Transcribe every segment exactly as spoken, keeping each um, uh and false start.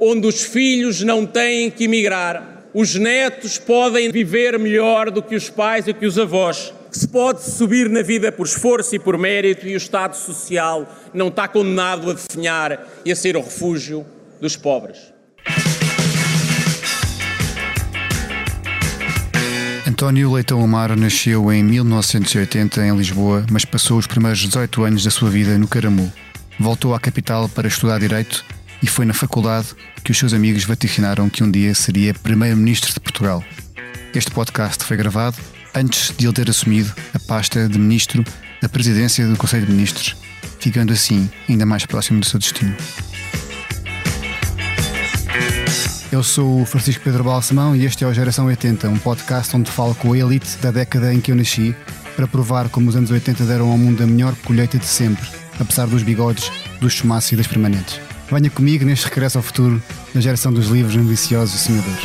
onde os filhos não têm que emigrar, os netos podem viver melhor do que os pais e que os avós, que se pode subir na vida por esforço e por mérito, e o Estado Social não está condenado a definhar e a ser o refúgio dos pobres. António Leitão Amaro nasceu em mil novecentos e oitenta em Lisboa, mas passou os primeiros dezoito anos da sua vida no Caramulo. Voltou à capital para estudar Direito e foi na faculdade que os seus amigos vaticinaram que um dia seria Primeiro-Ministro de Portugal. Este podcast foi gravado antes de ele ter assumido a pasta de Ministro da Presidência do Conselho de Ministros, ficando assim ainda mais próximo do seu destino. Eu sou o Francisco Pedro Balsemão e este é o Geração oitenta, um podcast onde falo com a elite da década em que eu nasci para provar como os anos oitenta deram ao mundo a melhor colheita de sempre, apesar dos bigodes, dos chumaços e das permanentes. Venha comigo neste regresso ao futuro da geração dos livros ambiciosos e sonhadores.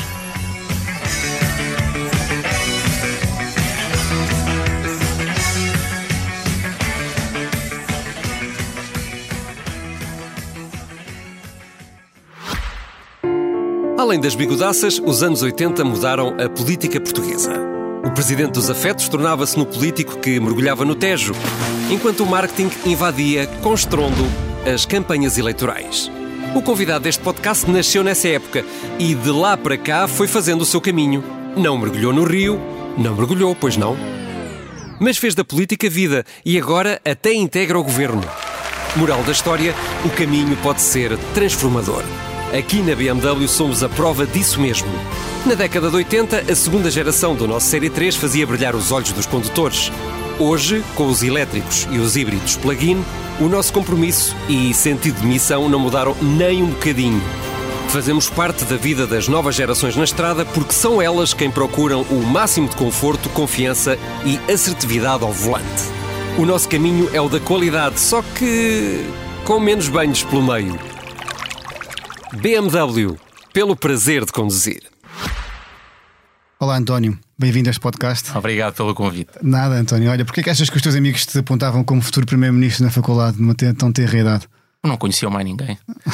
Além das bigodaças, os anos oitenta mudaram a política portuguesa. O presidente dos afetos tornava-se no político que mergulhava no Tejo, enquanto o marketing invadia, com estrondo, as campanhas eleitorais. O convidado deste podcast nasceu nessa época e de lá para cá foi fazendo o seu caminho. Não mergulhou no rio, não mergulhou, pois não. Mas fez da política vida e agora até integra o governo. Moral da história, o caminho pode ser transformador. Aqui na B M W somos a prova disso mesmo. Na década de oitenta, a segunda geração do nosso Série três fazia brilhar os olhos dos condutores. Hoje, com os elétricos e os híbridos plug-in, o nosso compromisso e sentido de missão não mudaram nem um bocadinho. Fazemos parte da vida das novas gerações na estrada porque são elas quem procuram o máximo de conforto, confiança e assertividade ao volante. O nosso caminho é o da qualidade, só que com menos banhos pelo meio. B M W, pelo prazer de conduzir. Olá António, bem-vindo a este podcast. Obrigado pelo convite. Nada António, olha, porquê é que achas que os teus amigos te apontavam como futuro Primeiro-Ministro na faculdade numa tão tenra idade? Não conheciam mais ninguém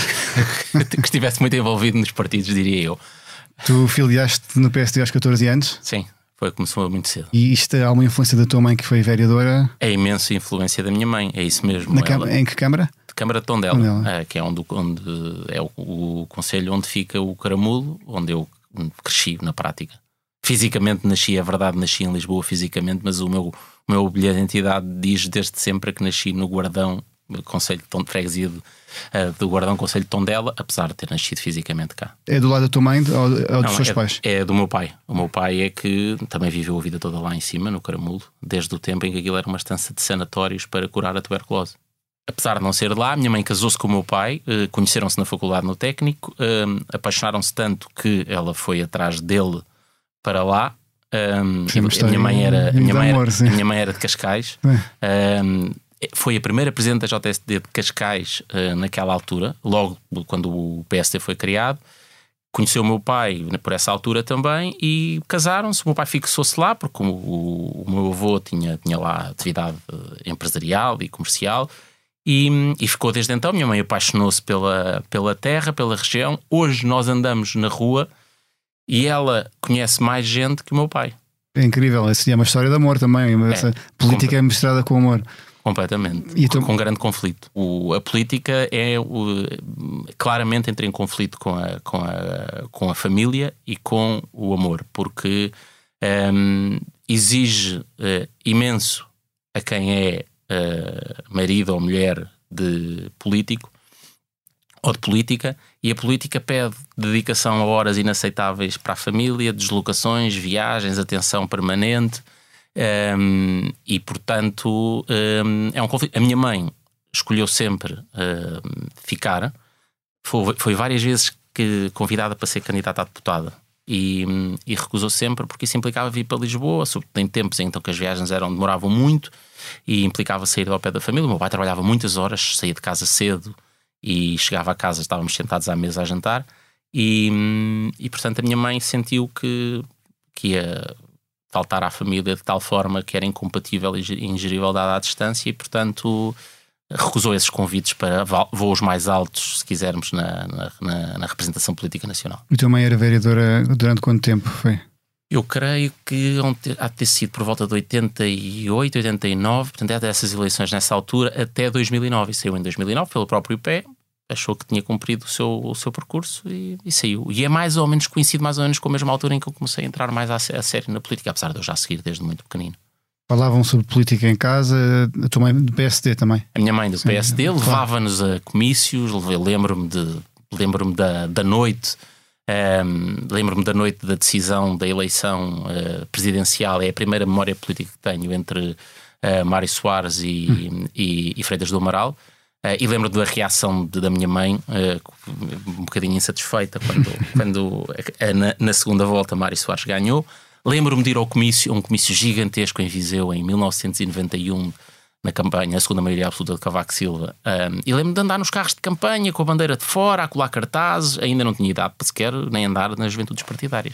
que estivesse muito envolvido nos partidos, diria eu. Tu filiaste no P S D aos catorze anos? Sim, foi, começou muito cedo. E isto há uma influência da tua mãe que foi vereadora? É imensa influência da minha mãe, é isso mesmo. Na ela... Em que Câmara? Câmara de Tondela, Tondela. É, que é onde, onde é o, o concelho onde fica o Caramulo, onde eu cresci na prática. Fisicamente nasci, é verdade, nasci em Lisboa fisicamente, mas o meu, o meu bilhete de identidade diz desde sempre que nasci no Guardão, Conselho de Freguesia de, uh, do Guardão, Conselho de Tondela, apesar de ter nascido fisicamente cá. É do lado da tua mãe ou, ou dos Não, seus é, pais? É do meu pai. O meu pai é que também viveu a vida toda lá em cima, no Caramulo, desde o tempo em que aquilo era uma estância de sanatórios para curar a tuberculose. Apesar de não ser lá, minha mãe casou-se com o meu pai, uh, conheceram-se na faculdade no técnico, uh, apaixonaram-se tanto que ela foi atrás dele para lá. Um, a, minha mãe era, a, minha mãe era, a minha mãe era de Cascais. É. Um, foi a primeira presidente da J S D de Cascais uh, naquela altura, logo quando o P S D foi criado. Conheceu o meu pai por essa altura também e casaram-se. O meu pai fixou-se lá porque o, o, o meu avô tinha, tinha lá atividade empresarial e comercial. E, e ficou desde então. Minha mãe apaixonou-se pela, pela terra, pela região. Hoje nós andamos na rua e ela conhece mais gente que o meu pai. É incrível, essa é uma história de amor também. Essa é, política é misturada com amor. Completamente, e com, tu... com grande conflito. O, a política é o, claramente entra em conflito com a, com, a, com a família e com o amor, porque um, exige uh, imenso a quem é Uh, marido ou mulher de político ou de política, e a política pede dedicação a horas inaceitáveis para a família, deslocações, viagens, atenção permanente, um, e portanto um, é um conflito. A minha mãe escolheu sempre uh, ficar, foi, foi várias vezes que, convidada para ser candidata a deputada. E, e recusou sempre porque isso implicava vir para Lisboa, sobretudo em tempos em que as viagens eram, demoravam muito e implicava sair ao pé da família. O meu pai trabalhava muitas horas, saía de casa cedo e chegava a casa, estávamos sentados à mesa a jantar e, e portanto a minha mãe sentiu que, que ia faltar à família de tal forma que era incompatível e ingerível dada à distância e portanto recusou esses convites para voos mais altos, se quisermos, na, na, na representação política nacional. E tua mãe era vereadora durante quanto tempo foi? Eu creio que há de ter sido por volta de oitenta e oito, oitenta e nove, portanto, até essas eleições nessa altura, até dois mil e nove. E saiu em dois mil e nove pelo próprio P E, achou que tinha cumprido o seu, o seu percurso e, e saiu. E é mais ou menos coincido mais ou menos com a mesma altura em que eu comecei a entrar mais a, a sério na política, apesar de eu já seguir desde muito pequenino. Falavam sobre política em casa, a tua mãe do P S D também? A minha mãe do Sim, P S D claro. Levava-nos a comícios, eu lembro-me, de, lembro-me da, da noite, um, lembro-me da noite da decisão da eleição uh, presidencial, é a primeira memória política que tenho entre uh, Mário Soares e, hum. e, e Freitas do Amaral, uh, e lembro da reação de, da minha mãe, uh, um bocadinho insatisfeita, quando, quando uh, na, na segunda volta Mário Soares ganhou. Lembro-me de ir ao comício, um comício gigantesco em Viseu, em mil novecentos e noventa e um, na campanha, a segunda maioria absoluta de Cavaco Silva. Um, e lembro-me de andar nos carros de campanha, com a bandeira de fora, a colar cartazes. Ainda não tinha idade para sequer nem andar nas juventudes partidárias.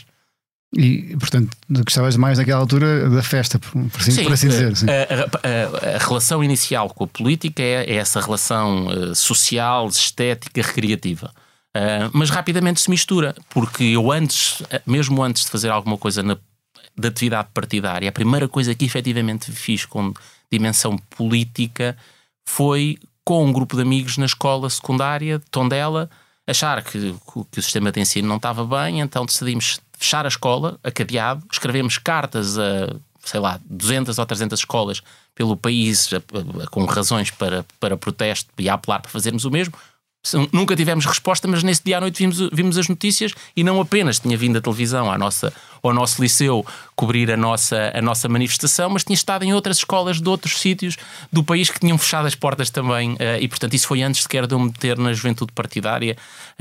E, portanto, gostavas mais naquela altura da festa, por, por, assim, sim, por assim dizer. Sim. A, a, a relação inicial com a política é, é essa relação uh, social, estética, recreativa. Uh, mas rapidamente se mistura, porque eu antes, mesmo antes de fazer alguma coisa na de atividade partidária, a primeira coisa que efetivamente fiz com dimensão política foi com um grupo de amigos na escola secundária de Tondela, achar que, que o sistema de ensino não estava bem, então decidimos fechar a escola, a cadeado, escrevemos cartas a, sei lá, duzentas ou trezentas escolas pelo país a, a, com razões para, para protesto e a apelar para fazermos o mesmo. Nunca tivemos resposta, mas nesse dia à noite vimos, vimos as notícias e não apenas tinha vindo a televisão à nossa, ao nosso liceu cobrir a nossa, a nossa manifestação, mas tinha estado em outras escolas de outros sítios do país que tinham fechado as portas também, e portanto isso foi antes sequer de eu me meter na juventude partidária,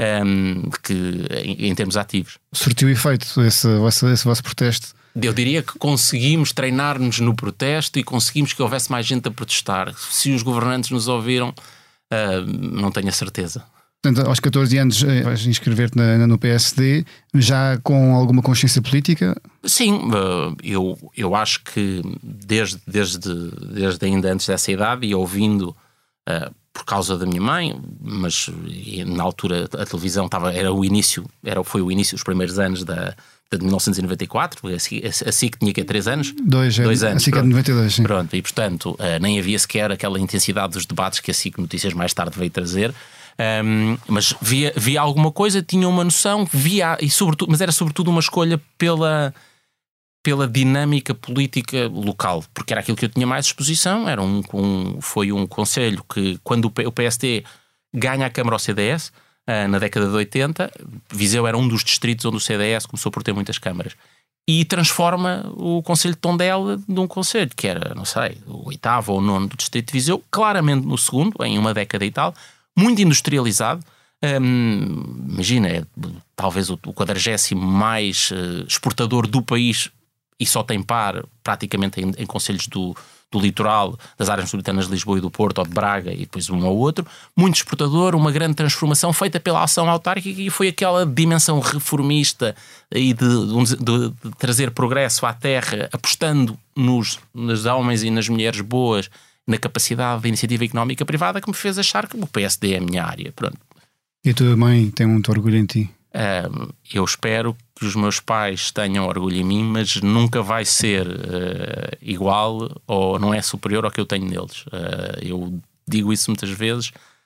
um, que, em, em termos ativos. Surtiu efeito esse, esse, esse vosso protesto? Eu diria que conseguimos treinar-nos no protesto e conseguimos que houvesse mais gente a protestar. Se os governantes nos ouviram, Uh, não tenho a certeza. Portanto, aos catorze anos vais inscrever-te na, no P S D, já com alguma consciência política? Sim, uh, eu, eu acho que desde, desde, desde ainda antes dessa idade e ouvindo uh, por causa da minha mãe, mas na altura a televisão estava, era o início, era, foi o início, os primeiros anos da de mil novecentos e noventa e quatro, assim, assim que tinha que três anos? Dois, dois anos. Assim que é de noventa e dois, sim. Pronto, e portanto uh, nem havia sequer aquela intensidade dos debates que a S I C Notícias mais tarde veio trazer, um, mas via, via alguma coisa, tinha uma noção, via, e sobretudo, mas era sobretudo uma escolha pela, pela dinâmica política local, porque era aquilo que eu tinha mais exposição, era um, um, foi um conselho que quando o, P, o P S D ganha a Câmara ao C D S, na década de oitenta, Viseu era um dos distritos onde o C D S começou por ter muitas câmaras e transforma o Conselho de Tondela num conselho que era, não sei, o oitavo ou o nono do distrito de Viseu, claramente no segundo, em uma década e tal, muito industrializado. Hum, imagina, é talvez o quadragésimo mais uh, exportador do país e só tem par praticamente em, em conselhos do do litoral, das áreas metropolitanas de Lisboa e do Porto ou de Braga e depois um ou outro, muito exportador, uma grande transformação feita pela ação autárquica e foi aquela dimensão reformista e de, de, de, de trazer progresso à terra, apostando nos, nos homens e nas mulheres boas, na capacidade de iniciativa económica privada, que me fez achar que o P S D é a minha área. Pronto. E a tua mãe tem muito orgulho em ti? Uh, eu espero que os meus pais tenham orgulho em mim, mas nunca vai ser uh, igual ou não é superior ao que eu tenho neles. Uh, eu digo isso muitas vezes.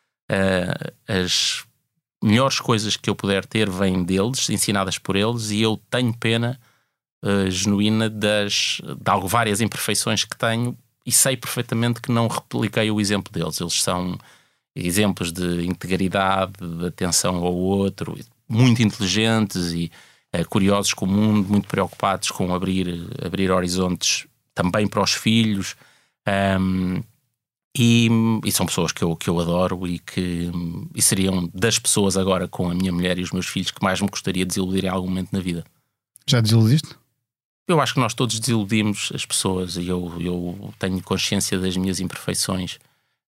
Uh, as melhores coisas que eu puder ter vêm deles, ensinadas por eles, e eu tenho pena uh, genuína das, de várias imperfeições que tenho e sei perfeitamente que não repliquei o exemplo deles. Eles são exemplos de integridade, de atenção ao outro, muito inteligentes e uh, curiosos com o mundo, muito preocupados com abrir, abrir horizontes também para os filhos, um, e, e são pessoas que eu, que eu adoro e que e seriam das pessoas agora com a minha mulher e os meus filhos que mais me gostaria de desiludir em algum momento na vida. Já desiludiste? Eu acho que nós todos desiludimos as pessoas e eu, eu tenho consciência das minhas imperfeições.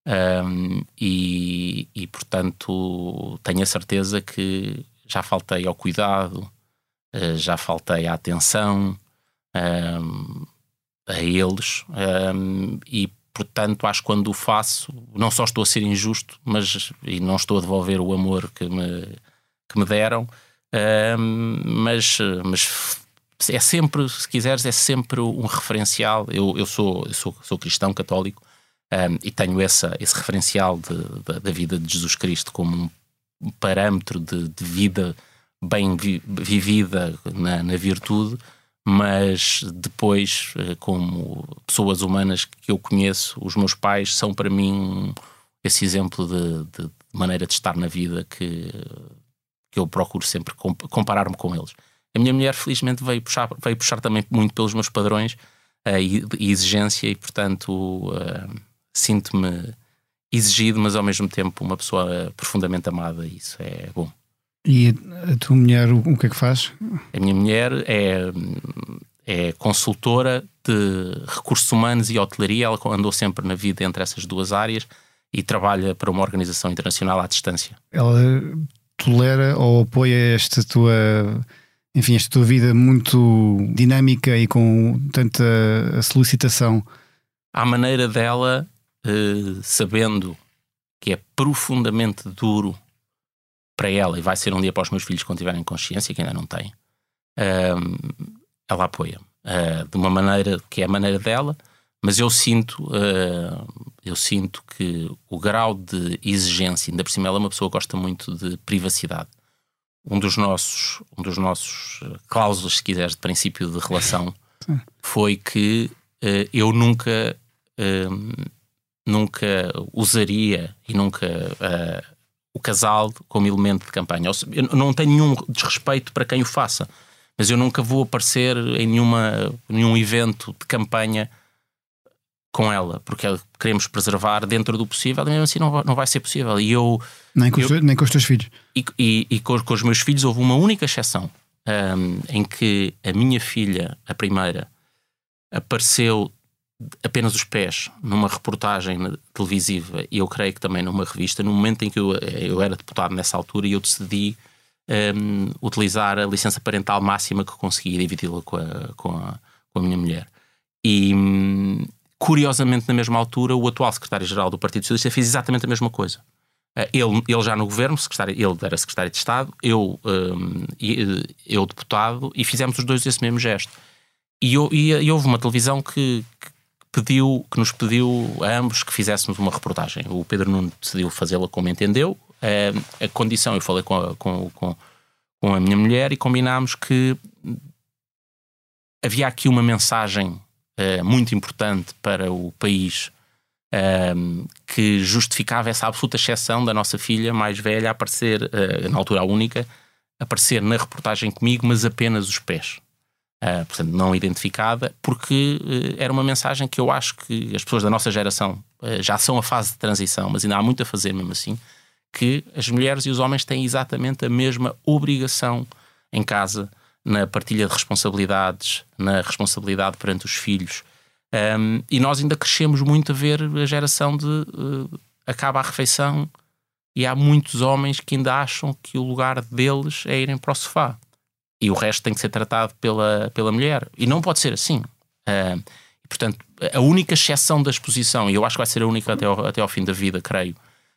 Um, e, e portanto tenho a certeza que já faltei ao cuidado, uh, já faltei à atenção um, a eles, um, e portanto, acho que quando o faço, não só estou a ser injusto, mas e não estou a devolver o amor que me, que me deram, uh, mas, mas é sempre, se quiseres, é sempre um referencial. Eu, eu, sou, eu sou, sou cristão católico um, e tenho essa, esse referencial de, de, da vida de Jesus Cristo como um parâmetro de, de vida bem vi, vivida na, na virtude, mas depois, como pessoas humanas que eu conheço, os meus pais são para mim esse exemplo de, de maneira de estar na vida que, que eu procuro sempre comparar-me com eles. A minha mulher, felizmente, veio puxar, veio puxar também muito pelos meus padrões uh, e, e exigência, e, portanto, uh, sinto-me exigido, mas ao mesmo tempo uma pessoa profundamente amada, e isso é bom. E a tua mulher, o que é que faz? A minha mulher é, é consultora de recursos humanos e hotelaria. Ela andou sempre na vida entre essas duas áreas e trabalha para uma organização internacional à distância. Ela tolera ou apoia esta tua, enfim, esta tua vida muito dinâmica e com tanta solicitação? À maneira dela, eh, sabendo que é profundamente duro para ela, e vai ser um dia para os meus filhos quando tiverem consciência, que ainda não têm, uh, ela apoia uh, de uma maneira que é a maneira dela, mas eu sinto uh, eu sinto que o grau de exigência, ainda por cima ela é uma pessoa que gosta muito de privacidade. Um dos nossos, um dos nossos cláusulas, se quiseres, de princípio de relação foi que uh, eu nunca uh, nunca usaria e nunca uh, o casal como elemento de campanha. Eu não tenho nenhum desrespeito para quem o faça, mas eu nunca vou aparecer em nenhuma, nenhum evento de campanha com ela, porque queremos preservar dentro do possível, e mesmo assim não vai, não vai ser possível. E eu, nem, com eu, os, nem com os teus filhos. E, e, e com, com os meus filhos houve uma única exceção, um, em que a minha filha, a primeira, apareceu apenas os pés numa reportagem televisiva, e eu creio que também numa revista, no momento em que eu, eu era deputado nessa altura, e eu decidi um, utilizar a licença parental máxima que consegui e dividi-la com a, com, a, com a minha mulher. E curiosamente, na mesma altura, o atual secretário-geral do Partido Socialista fez exatamente a mesma coisa. Ele, ele já no governo, secretário, ele era secretário de Estado, eu, um, eu deputado, e fizemos os dois esse mesmo gesto. E, eu, e, e houve uma televisão que, que pediu, que nos pediu a ambos que fizéssemos uma reportagem. O Pedro Nuno decidiu fazê-la como entendeu. A, a condição, eu falei com a, com, com, com a minha mulher e combinámos que havia aqui uma mensagem uh, muito importante para o país, uh, que justificava essa absoluta exceção da nossa filha mais velha a aparecer, uh, na altura a única, aparecer na reportagem comigo, mas apenas os pés. Uh, portanto, não identificada, porque uh, era uma mensagem que eu acho que as pessoas da nossa geração uh, já são a fase de transição, mas ainda há muito a fazer mesmo assim, que as mulheres e os homens têm exatamente a mesma obrigação em casa, na partilha de responsabilidades, na responsabilidade perante os filhos. Um, e nós ainda crescemos muito a ver a geração de uh, acaba a refeição e há muitos homens que ainda acham que o lugar deles é irem para o sofá. E o resto tem que ser tratado pela, pela mulher. E não pode ser assim. Uh, e, portanto, a única exceção da exposição, e eu acho que vai ser a única até ao, até ao fim da vida, creio,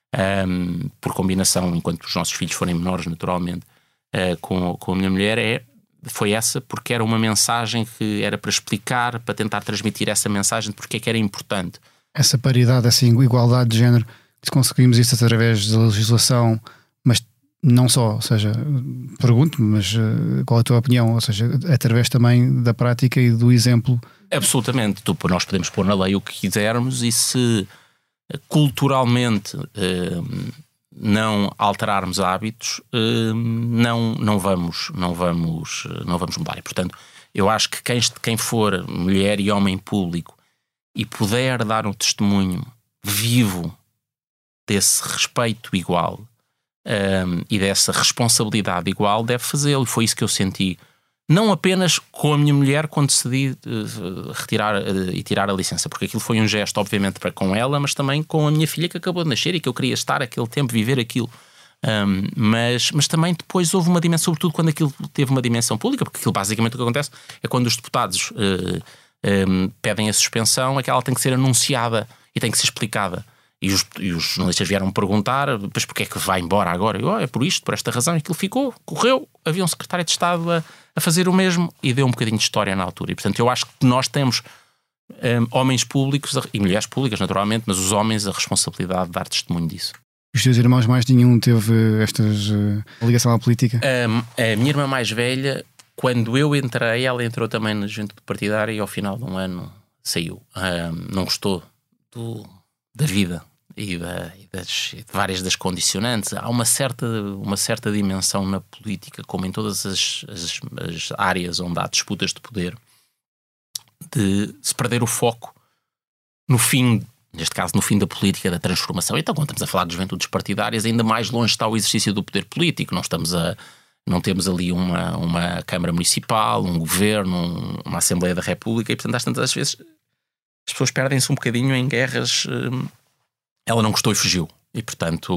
um, por combinação, enquanto os nossos filhos forem menores, naturalmente, uh, com, com a minha mulher, é, foi essa, porque era uma mensagem que era para explicar, para tentar transmitir essa mensagem de porque é que era importante. Essa paridade, essa igualdade de género, se conseguimos isso através da legislação, mas não só, ou seja, pergunto-me, mas uh, qual é a tua opinião? Ou seja, através também da prática e do exemplo? Absolutamente. Tu, nós podemos pôr na lei o que quisermos, e se culturalmente uh, não alterarmos hábitos, uh, não, não, vamos, não, vamos, não vamos mudar. E, portanto, eu acho que quem, quem for mulher e homem público e puder dar um testemunho vivo desse respeito igual, Um, e dessa responsabilidade igual, deve fazê-lo. E foi isso que eu senti, não apenas com a minha mulher quando decidi uh, retirar uh, e tirar a licença, porque aquilo foi um gesto obviamente para com ela, mas também com a minha filha que acabou de nascer e que eu queria estar aquele tempo, viver aquilo, um, mas, mas também depois houve uma dimensão, sobretudo quando aquilo teve uma dimensão pública, porque aquilo basicamente o que acontece é quando os deputados uh, um, pedem a suspensão, é que ela tem que ser anunciada. e tem que ser explicada. E os, e os jornalistas vieram perguntar, depois porque é que vai embora agora? Eu, oh, é por isto, por esta razão, e aquilo ficou, correu. Havia um secretário de Estado a, a fazer o mesmo e deu um bocadinho de história na altura. E portanto eu acho que nós temos um, homens públicos e mulheres públicas naturalmente, mas os homens a responsabilidade de dar testemunho disso. Os teus irmãos mais nenhum teve esta uh, ligação à política? Um, a minha irmã mais velha, quando eu entrei, ela entrou também na juventude partidária e ao final de um ano saiu. Um, não gostou do, da vida. E, da, e das, de várias das condicionantes. Há uma certa, uma certa dimensão na política, como em todas as, as, as áreas onde há disputas de poder, de se perder o foco no fim, neste caso no fim da política, da transformação. Então, quando estamos a falar de juventudes partidárias, ainda mais longe está o exercício do poder político. Não, estamos a, não temos ali uma, uma Câmara Municipal, um Governo, um, uma Assembleia da República, e portanto às tantas vezes as pessoas perdem-se um bocadinho em guerras. Hum, Ela não gostou e fugiu. E, portanto,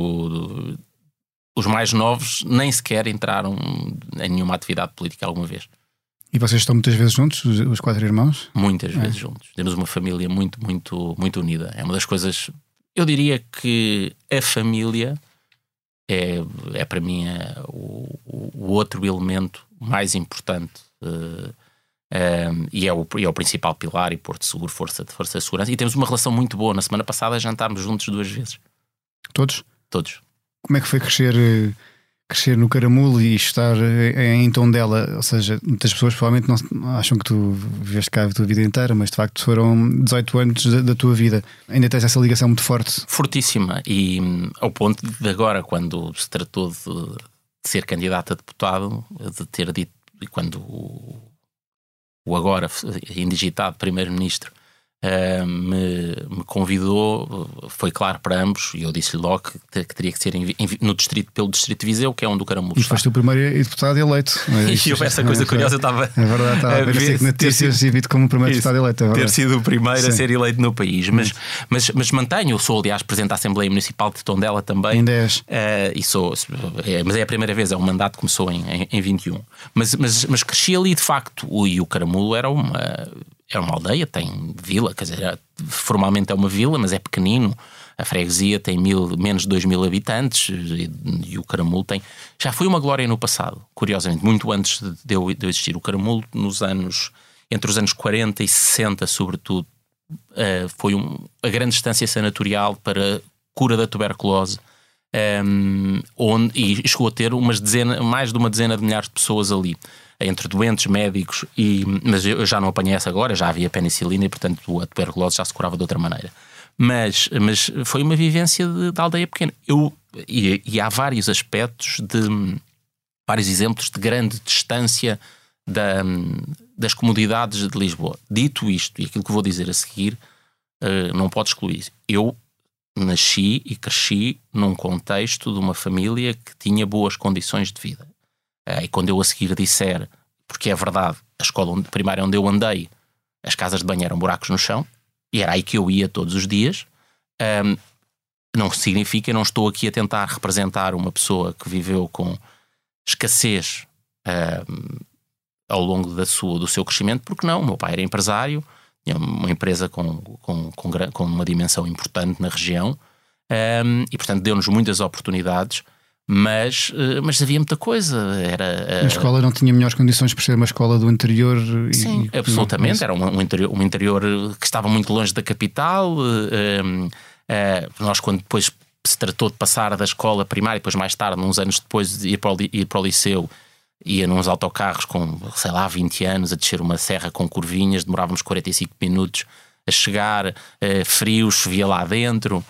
os mais novos nem sequer entraram em nenhuma atividade política alguma vez. E vocês estão muitas vezes juntos, os, os quatro irmãos? Muitas é. vezes juntos. Temos uma família muito, muito, muito unida. É uma das coisas... Eu diria que a família é, é para mim é o, o outro elemento mais importante. Uh, Um, e, é o, e é o principal pilar e Porto Seguro, força de força de segurança, e temos uma relação muito boa. Na semana passada jantámos juntos duas vezes. Todos? Todos. Como é que foi crescer, crescer no Caramulo e estar em Tondela? Ou seja, muitas pessoas provavelmente não acham que tu viveste cá a tua vida inteira, mas de facto foram dezoito anos da, da tua vida. Ainda tens essa ligação muito forte? Fortíssima, e ao ponto de agora, quando se tratou de, de ser candidato a deputado, de ter dito, e quando o o agora indigitado primeiro-ministro uh, me, me convidou, foi claro para ambos, e eu disse-lhe logo que, que teria que ser em, em, no distrito, pelo distrito de Viseu, que é onde o Caramulo e está. E foste o primeiro deputado eleito. E houve essa coisa curiosa, eu estava... É verdade, estava a ver assim que notícias e vi-te como o primeiro deputado eleito. É ter sido o primeiro Sim. a ser eleito no país. Mas, mas, mas mantenho, eu sou aliás presidente da Assembleia Municipal de Tondela também. Em dez. Uh, e sou, é, mas é a primeira vez, é um mandato que começou em, em, em vinte e um. Mas, mas, mas cresci ali de facto, o, e o Caramulo era uma... É uma aldeia, tem vila, quer dizer, formalmente é uma vila, mas é pequenino. A freguesia tem mil, menos de dois mil habitantes e, e o Caramulo tem... Já foi uma glória no passado, curiosamente, muito antes de eu, de eu existir. O Caramulo, nos anos, entre os anos quarenta e sessenta, sobretudo, uh, foi um, a grande estância sanatorial para cura da tuberculose, um, onde, e chegou a ter umas dezena, mais de uma dezena de milhares de pessoas ali, entre doentes, médicos, e, mas eu já não apanhei essa agora, já havia penicilina e portanto a tuberculose já se curava de outra maneira. Mas, mas foi uma vivência de, de aldeia pequena. Eu, e, e há vários aspectos, de vários exemplos de grande distância da, das comunidades de Lisboa. Dito isto, e aquilo que vou dizer a seguir, uh, não pode excluir. Eu nasci e cresci num contexto de uma família que tinha boas condições de vida. E quando eu a seguir disser, porque é verdade, a escola onde, primária onde eu andei, as casas de banho eram buracos no chão, e era aí que eu ia todos os dias, um, não significa, não estou aqui a tentar representar uma pessoa que viveu com escassez um, ao longo da sua, do seu crescimento, porque não, o meu pai era empresário, tinha uma empresa com, com, com, com uma dimensão importante na região, um, e portanto deu-nos muitas oportunidades. Mas, mas havia muita coisa. Era, a escola não tinha melhores condições por ser uma escola do interior? Sim, e, absolutamente. Não, era um, um, interior, um interior que estava muito longe da capital. Um, uh, nós, quando depois se tratou de passar da escola primária, depois mais tarde, uns anos depois de ir para o, ir para o liceu, ia nos autocarros com, sei lá, vinte anos a descer uma serra com curvinhas, demorávamos quarenta e cinco minutos a chegar, uh, frio, chovia lá dentro,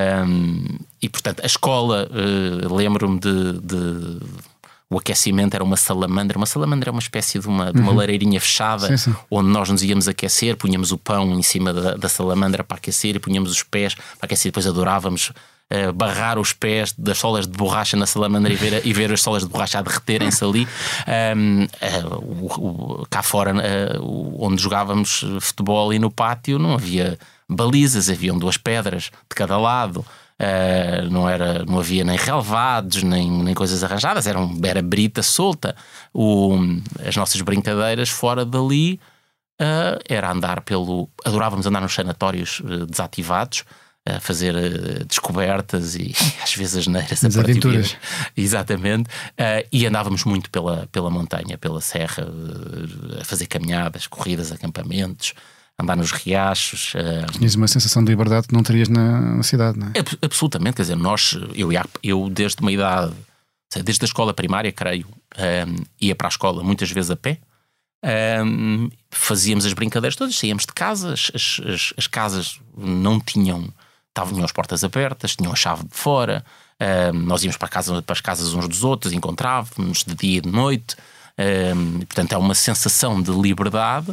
um, e portanto a escola, uh, lembro-me de, de o aquecimento era uma salamandra. Uma salamandra é uma espécie de uma, de uma uhum. lareirinha fechada, sim, sim. onde nós nos íamos aquecer, punhamos o pão em cima da, da salamandra para aquecer e punhamos os pés para aquecer. Depois adorávamos uh, barrar os pés das solas de borracha na salamandra e ver, e ver as solas de borracha a derreterem-se ali. Um, uh, o, o, cá fora, uh, onde jogávamos futebol e no pátio, não havia balizas, haviam duas pedras de cada lado. Uh, não, era, não havia nem relevados, nem, nem coisas arranjadas, era, um, era brita solta. O, as nossas brincadeiras fora dali uh, era andar pelo... Adorávamos andar nos sanatórios uh, desativados, a fazer uh, descobertas e às vezes asneiras. As aventuras. Exatamente. Uh, e andávamos muito pela, pela montanha, pela serra, uh, a fazer caminhadas, corridas, acampamentos, andar nos riachos. Uh... Tinhas uma sensação de liberdade que não terias na, na cidade, não é? Ab- absolutamente. Quer dizer, nós, eu, eu desde uma idade, desde a escola primária, creio, um, ia para a escola muitas vezes a pé. Um, fazíamos as brincadeiras todas, saíamos de casa, as, as, as casas não tinham... Estavam as portas abertas, tinham a chave de fora, uh, nós íamos para, casa, para as casas uns dos outros, encontrávamos de dia e de noite, uh, portanto é uma sensação de liberdade.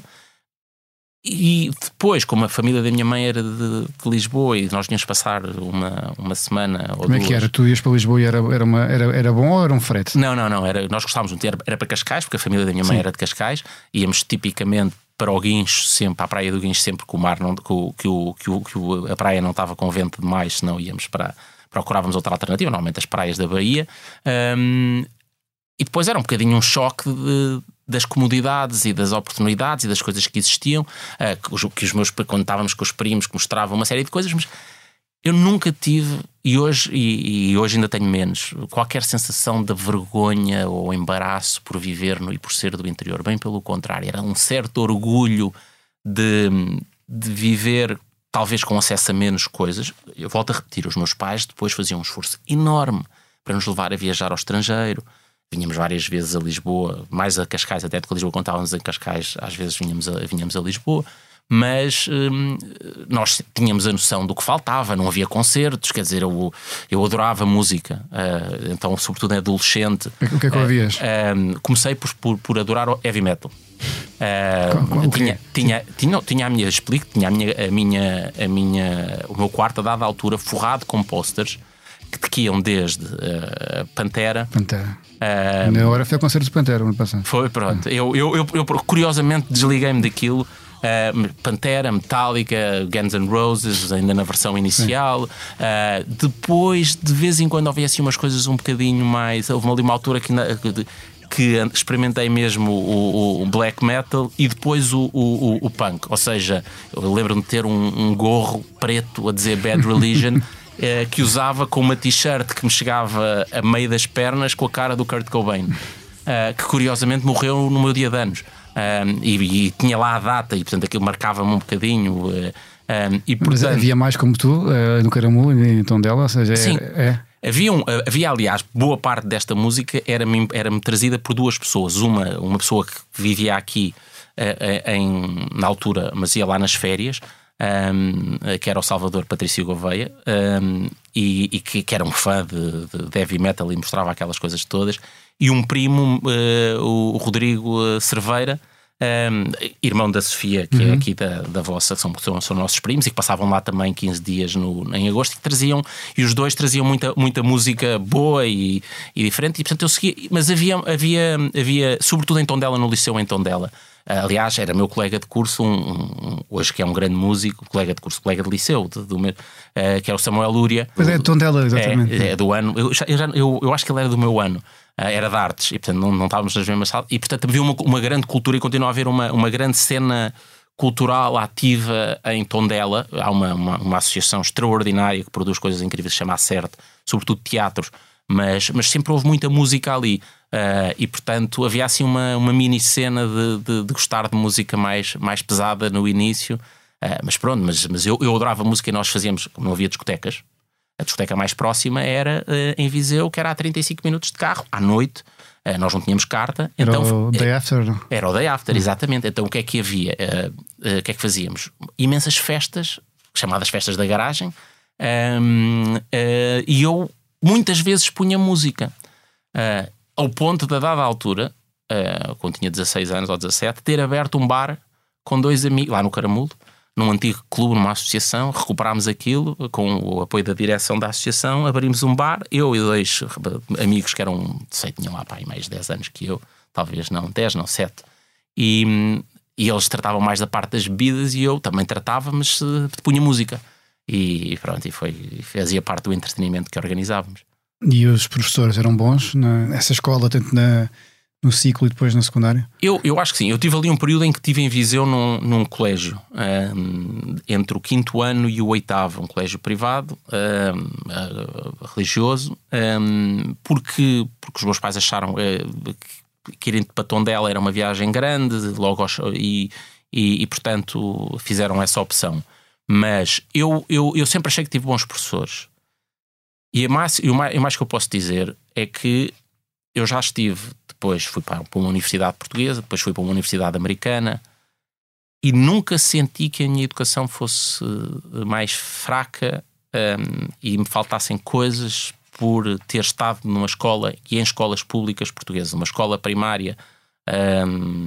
E depois, como a família da minha mãe era de, de Lisboa e nós tínhamos passar uma, uma semana ou Como duas... é que era? Tu ias para Lisboa e era, era, uma, era, era bom ou era um frete? Não, não, não, era, nós gostávamos muito, era, era para Cascais, porque a família da minha mãe Sim. era de Cascais, íamos tipicamente para o Guincho, sempre, à praia do Guincho, sempre que o mar não, que, o, que, o, que, o, que o, a praia não estava com vento demais, senão íamos para, procurávamos outra alternativa, normalmente as praias da Bahia. Um, e depois era um bocadinho um choque de, das comodidades e das oportunidades e das coisas que existiam, uh, que, os, que os meus, quando estávamos com os primos, que mostravam uma série de coisas, mas eu nunca tive, e hoje, e, e hoje ainda tenho menos, qualquer sensação de vergonha ou embaraço por viver no, e por ser do interior. Bem pelo contrário, era um certo orgulho de, de viver, talvez com acesso a menos coisas. Eu volto a repetir, os meus pais depois faziam um esforço enorme para nos levar a viajar ao estrangeiro. Vinhamos várias vezes a Lisboa, mais a Cascais, até porque a Lisboa, quando estávamos em Cascais, às vezes vinhamos a, vinhamos a Lisboa. Mas hum, nós tínhamos a noção do que faltava, não havia concertos, quer dizer, eu, eu adorava música, uh, então, sobretudo adolescente. O que é que ouvias? Uh, uh, comecei por, por, por adorar heavy metal. Uh, qual, qual, tinha, tinha, tinha, tinha a minha, explico, tinha a minha, a minha, a minha, o meu quarto a dada altura forrado com posters que, que iam desde uh, Pantera. Pantera. Uh, Na hora foi o concerto de Pantera, ano passado. Foi, pronto. Eu, eu, eu, eu curiosamente desliguei-me daquilo. Uh, Pantera, Metallica, Guns N' Roses, ainda na versão inicial. Uh, depois, de vez em quando, havia assim umas coisas um bocadinho mais. Houve ali uma altura que, que experimentei mesmo o, o black metal e depois o, o, o punk. Ou seja, eu lembro-me de ter um, um gorro preto a dizer Bad Religion. uh, que usava com uma t-shirt que me chegava a meio das pernas com a cara do Kurt Cobain, uh, que curiosamente morreu no meu dia de anos. Um, e, e tinha lá a data e portanto aquilo marcava-me um bocadinho uh, um, e, portanto, mas havia mais como tu uh, no Caramu, em Tondela, ou seja, sim, é, é. Havia, um, havia aliás boa parte desta música era-me, era-me trazida por duas pessoas, uma, uma pessoa que vivia aqui uh, em, na altura, mas ia lá nas férias, um, que era o Salvador Patrício Gouveia, um, e, e que, que era um fã de, de heavy metal e mostrava aquelas coisas todas. E um primo, uh, o Rodrigo Cerveira, um, irmão da Sofia, que uhum. é aqui da, da vossa, que são, são, são nossos primos, e que passavam lá também quinze dias no, em agosto, e que traziam, e os dois traziam muita, muita música boa e, e diferente, e portanto eu seguia, mas havia, havia, havia, sobretudo em Tondela, no Liceu em Tondela. Aliás, era meu colega de curso, um, um, hoje que é um grande músico, colega de curso, colega de liceu, de, do meu, uh, que é o Samuel Lúria. Pois é, de Tondela, exatamente. É, é do ano, eu, eu, já, eu, eu acho que ele era do meu ano. Uh, era de artes e portanto não, não estávamos nas mesmas salas e portanto havia uma, uma grande cultura e continua a haver uma, uma grande cena cultural ativa em Tondela. Há uma, uma, uma associação extraordinária que produz coisas incríveis, se chama Acerte, sobretudo teatros, mas, mas sempre houve muita música ali, uh, e portanto havia assim uma, uma mini cena de, de, de gostar de música mais, mais pesada no início, uh, mas pronto, mas, mas eu, eu adorava música e nós fazíamos, como não havia discotecas. A discoteca mais próxima era uh, em Viseu, que era a trinta e cinco minutos de carro, à noite. Uh, nós não tínhamos carta. Era então, o day after, não? Era o day after, exatamente. Então o que é que havia? Uh, uh, o que é que fazíamos? Imensas festas, chamadas festas da garagem, um, uh, e eu muitas vezes punha música. Uh, ao ponto de, a dada altura, uh, quando tinha dezasseis anos ou dezassete, ter aberto um bar com dois amigos, lá no Caramulo, num antigo clube, numa associação. Recuperámos aquilo com o apoio da direção da associação, abrimos um bar, eu e dois amigos que eram, não sei, tinham lá pá, mais dez anos que eu, talvez não, dez, não, sete, e, e eles tratavam mais da parte das bebidas e eu também tratava, mas uh, punha música e pronto, e foi, fazia parte do entretenimento que organizávamos. E os professores eram bons nessa escola, tanto na no ciclo e depois na secundária? Eu, eu acho que sim. Eu tive ali um período em que estive em Viseu num, num colégio, um, entre o quinto ano e o oitavo, um colégio privado, um, religioso, um, porque, porque os meus pais acharam uh, que ir para Tondela era uma viagem grande, logo aos, e, e, e, portanto, fizeram essa opção. Mas eu, eu, eu sempre achei que tive bons professores. E, mais, e o mais, o mais que eu posso dizer é que eu já estive, depois fui para, para uma universidade portuguesa, depois fui para uma universidade americana e nunca senti que a minha educação fosse mais fraca um, e me faltassem coisas por ter estado numa escola e em escolas públicas portuguesas, uma escola primária um,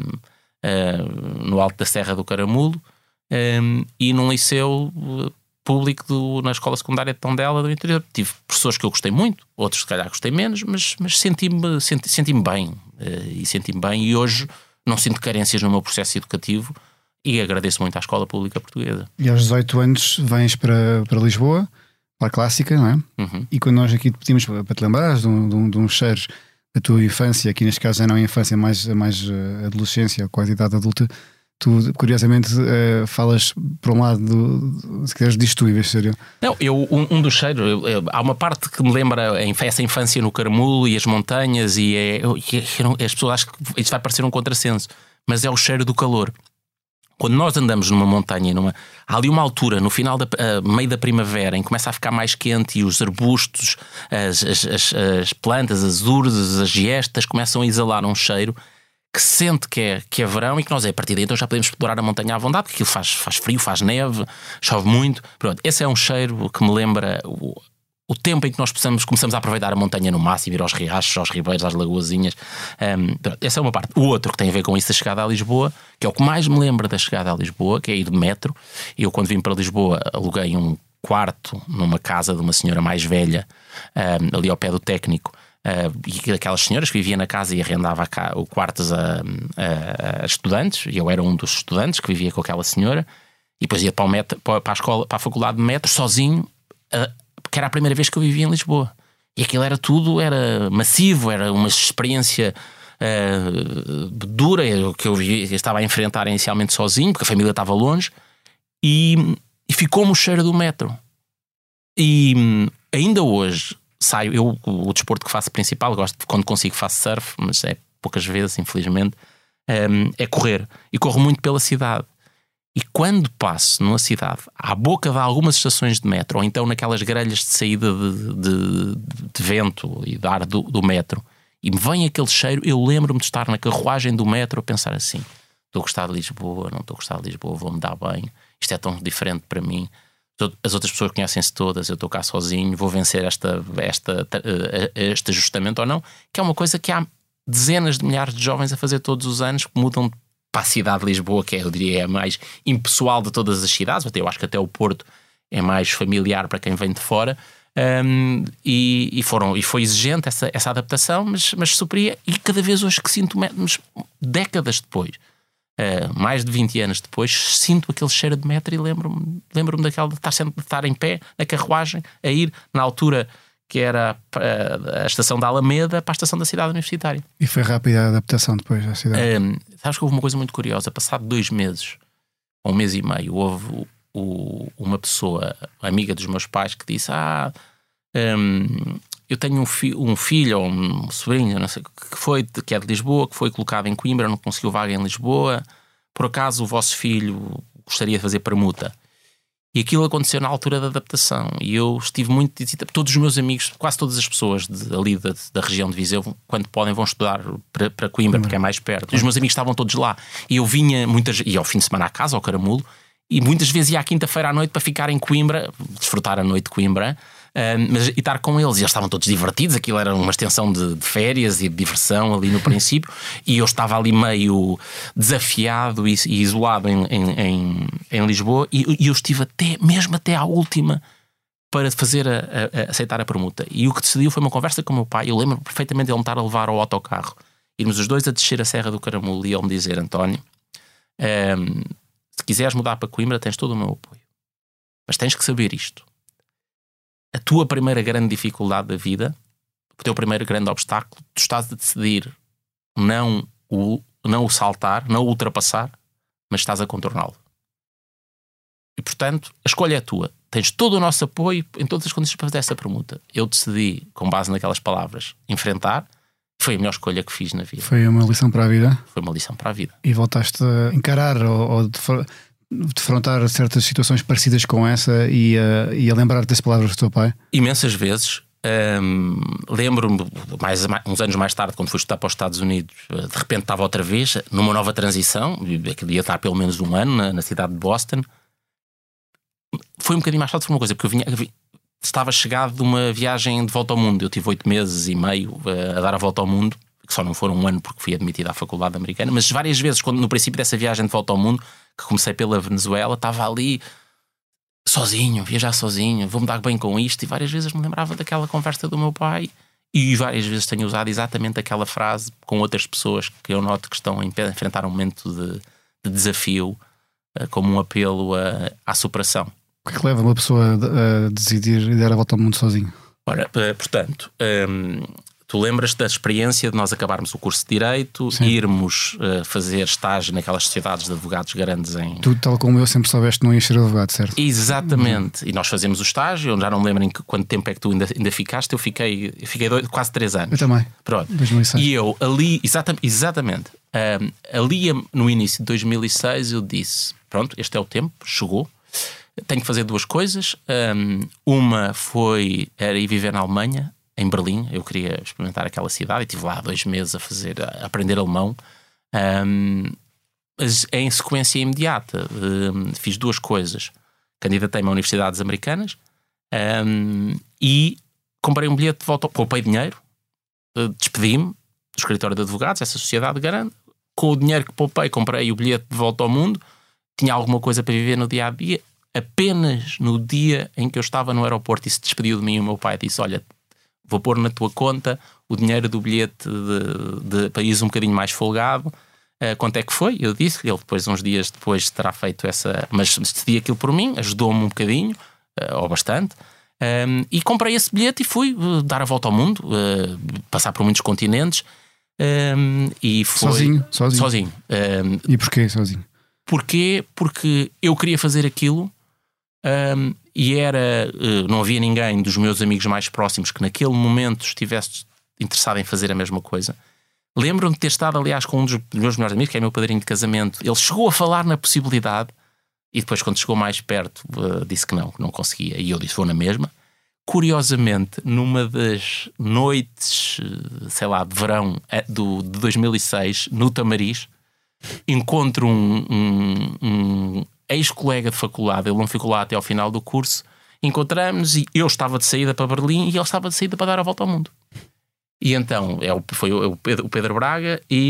um, no Alto da Serra do Caramulo um, e num liceu público do, na escola secundária de Tondela do interior. Tive professores que eu gostei muito, outros se calhar gostei menos, mas, mas senti-me, senti, senti-me bem uh, e senti-me bem e hoje não sinto carências no meu processo educativo e agradeço muito à escola pública portuguesa. E aos dezoito anos vens para, para Lisboa, para a Clássica, não é? Uhum. E quando nós aqui te pedimos para te lembrares de um, de, um, de um cheiro da tua infância, aqui neste caso já não é infância, mais, mais adolescência ou quase idade adulta, tu, curiosamente, uh, falas por um lado, do, se quiseres, diz tu, em vez de ser eu. Não, eu, um, um dos cheiros, eu, eu, há uma parte que me lembra essa infância no Caramulo e as montanhas, e, é, eu, e as pessoas acham que isto vai parecer um contrassenso, mas é o cheiro do calor. Quando nós andamos numa montanha, numa, há ali uma altura, no final da uh, meio da primavera, em que começa a ficar mais quente e os arbustos, as, as, as, as plantas, as urzes, as giestas começam a exalar um cheiro que se sente que é, que é verão e que nós, a partir daí, então já podemos explorar a montanha à vontade, porque aquilo faz, faz frio, faz neve, chove muito. Pronto, esse é um cheiro que me lembra o, o tempo em que nós possamos, começamos a aproveitar a montanha no máximo, ir aos riachos, aos ribeiros, às lagoazinhas. Um, pronto, essa é uma parte. O outro que tem a ver com isso, da chegada a Lisboa, que é o que mais me lembra da chegada a Lisboa, que é ir de metro. Eu, quando vim para Lisboa, aluguei um quarto numa casa de uma senhora mais velha, um, ali ao pé do técnico. Uh, e aquelas senhoras que viviam na casa e arrendava cá, o quartos a, a, a estudantes, e eu era um dos estudantes que vivia com aquela senhora, e depois ia para, o metro, para a escola, para a faculdade de metro, sozinho, uh, porque era a primeira vez que eu vivia em Lisboa. E aquilo era tudo, era massivo, era uma experiência uh, dura, que eu, vivia, eu estava a enfrentar inicialmente sozinho, porque a família estava longe, e, e ficou-me o cheiro do metro. E ainda hoje saio, eu o desporto que faço principal, gosto, quando consigo faço surf, mas é poucas vezes, infelizmente, um, é correr. E corro muito pela cidade. E quando passo numa cidade, à boca de algumas estações de metro, ou então naquelas grelhas de saída de, de, de vento e de ar do, do metro, e me vem aquele cheiro, eu lembro-me de estar na carruagem do metro a pensar assim: estou a gostar de Lisboa, não estou a gostar de Lisboa, vou-me dar bem, isto é tão diferente para mim. As outras pessoas conhecem-se todas, eu estou cá sozinho, vou vencer esta, esta, este ajustamento ou não, que é uma coisa que há dezenas de milhares de jovens a fazer todos os anos, que mudam para a cidade de Lisboa, que é, eu diria, é a mais impessoal de todas as cidades. Até eu acho que até o Porto é mais familiar para quem vem de fora, um, e, e, foram, e foi exigente essa, essa adaptação, mas, mas supria, e cada vez hoje que sinto, mas décadas depois, Uh, mais de vinte anos depois, sinto aquele cheiro de metro e lembro-me, lembro-me daquela de estar, sempre, de estar em pé na carruagem, a ir na altura que era a, a estação da Alameda para a estação da cidade universitária. E foi rápida a adaptação depois à cidade? Uh, sabes que houve uma coisa muito curiosa. Passado dois meses, ou um mês e meio, houve o, o, uma pessoa, amiga dos meus pais, que disse: Ah, um, eu tenho um, fi, um filho ou um sobrinho, não sei, que, foi, que é de Lisboa, que foi colocado em Coimbra, não conseguiu vaga em Lisboa. Por acaso o vosso filho gostaria de fazer permuta? E aquilo aconteceu na altura da adaptação. E eu estive muito... Todos os meus amigos, quase todas as pessoas de, ali da, da região de Viseu, quando podem, vão estudar para, para Coimbra, porque é mais perto. E os meus amigos estavam todos lá. E eu vinha muitas... E ao fim de semana à casa, ao Caramulo, e muitas vezes ia à quinta-feira à noite para ficar em Coimbra, desfrutar a noite de Coimbra, um, mas, e estar com eles. E eles estavam todos divertidos, aquilo era uma extensão de, de férias e de diversão ali no princípio, e eu estava ali meio desafiado e, e isolado em, em, em, em Lisboa, e, e eu estive até, mesmo até à última, para fazer a, a, a aceitar a permuta. E o que decidiu foi uma conversa com o meu pai. Eu lembro perfeitamente de ele me estar a levar ao autocarro, irmos os dois a descer a Serra do Caramulo, e ele me dizer: António, um, se quiseres mudar para Coimbra, tens todo o meu apoio, mas tens que saber isto: a tua primeira grande dificuldade da vida, o teu primeiro grande obstáculo, tu estás a decidir não o, não o saltar, não o ultrapassar, mas estás a contorná-lo. E, portanto, a escolha é tua. Tens todo o nosso apoio em todas as condições para fazer essa permuta. Eu decidi, com base naquelas palavras, enfrentar. Foi a melhor escolha que fiz na vida. Foi uma lição para a vida? Foi uma lição para a vida. E voltaste a encarar ou, ou defrontar certas situações parecidas com essa e a, e a lembrar-te das palavras do teu pai? Imensas vezes. Hum, lembro-me, mais, uns anos mais tarde, quando fui estudar para os Estados Unidos, de repente estava outra vez numa nova transição, aquilo ia estar pelo menos um ano na, na cidade de Boston. Foi um bocadinho mais fácil, foi uma coisa, porque eu vinha, estava chegado de uma viagem de volta ao mundo. Eu tive oito meses e meio a dar a volta ao mundo, que só não foram um ano porque fui admitido à faculdade americana, mas várias vezes, quando, no princípio dessa viagem de volta ao mundo, que comecei pela Venezuela, estava ali sozinho, viajar sozinho, vou-me dar bem com isto, e várias vezes me lembrava daquela conversa do meu pai, e várias vezes tenho usado exatamente aquela frase com outras pessoas que eu noto que estão a enfrentar um momento de, de desafio, como um apelo a, à superação. O que é que leva uma pessoa a decidir dar a volta ao mundo sozinho? Ora, portanto, hum, tu lembras-te da experiência de nós acabarmos o curso de Direito, Sim. irmos uh, fazer estágio naquelas sociedades de advogados grandes em... Tu, tal como eu, sempre soubeste que não ias ser advogado, certo? Exatamente. Uhum. E nós fazemos o estágio, eu já não me lembro em que, quanto tempo é que tu ainda, ainda ficaste, eu fiquei, eu fiquei dois, quase três anos. Eu também. Pronto. dois mil e seis. E eu ali, exatamente, exatamente um, ali no início de dois mil e seis eu disse, pronto, este é o tempo, chegou. Tenho que fazer duas coisas. Um, uma foi era ir viver na Alemanha, em Berlim. Eu queria experimentar aquela cidade e estive lá dois meses a fazer, a aprender alemão. Um, mas em sequência imediata um, fiz duas coisas. Candidatei-me a universidades americanas um, e comprei um bilhete de volta. Poupei dinheiro, despedi-me do escritório de advogados, essa sociedade grande. Com o dinheiro que poupei, comprei o bilhete de volta ao mundo. Tinha alguma coisa para viver no dia a dia. Apenas no dia em que eu estava no aeroporto e se despediu de mim, o meu pai disse: olha, vou pôr na tua conta o dinheiro do bilhete de, de país um bocadinho mais folgado. Uh, quanto é que foi? Eu disse-lhe. Ele depois, uns dias depois, terá feito essa... Mas decidi aquilo por mim, ajudou-me um bocadinho, uh, ou bastante. Um, e comprei esse bilhete e fui uh, dar a volta ao mundo, uh, passar por muitos continentes. Um, e foi... Sozinho? Sozinho. Sozinho. Um, e porquê sozinho? Porquê? Porque eu queria fazer aquilo um, e era... Uh, não havia ninguém dos meus amigos mais próximos que naquele momento estivesse interessado em fazer a mesma coisa. Lembro-me de ter estado, aliás, com um dos meus melhores amigos, que é meu padrinho de casamento. Ele chegou a falar na possibilidade e depois, quando chegou mais perto, uh, disse que não, que não conseguia. E eu disse: vou na mesma. Curiosamente, numa das noites, sei lá, de verão do, de dois mil e seis, no Tamariz, encontro um, um, um ex-colega de faculdade. Ele não ficou lá até ao final do curso. Encontramos e eu estava de saída para Berlim e ele estava de saída para dar a volta ao mundo. E então, é o, foi o Pedro, o Pedro Braga e,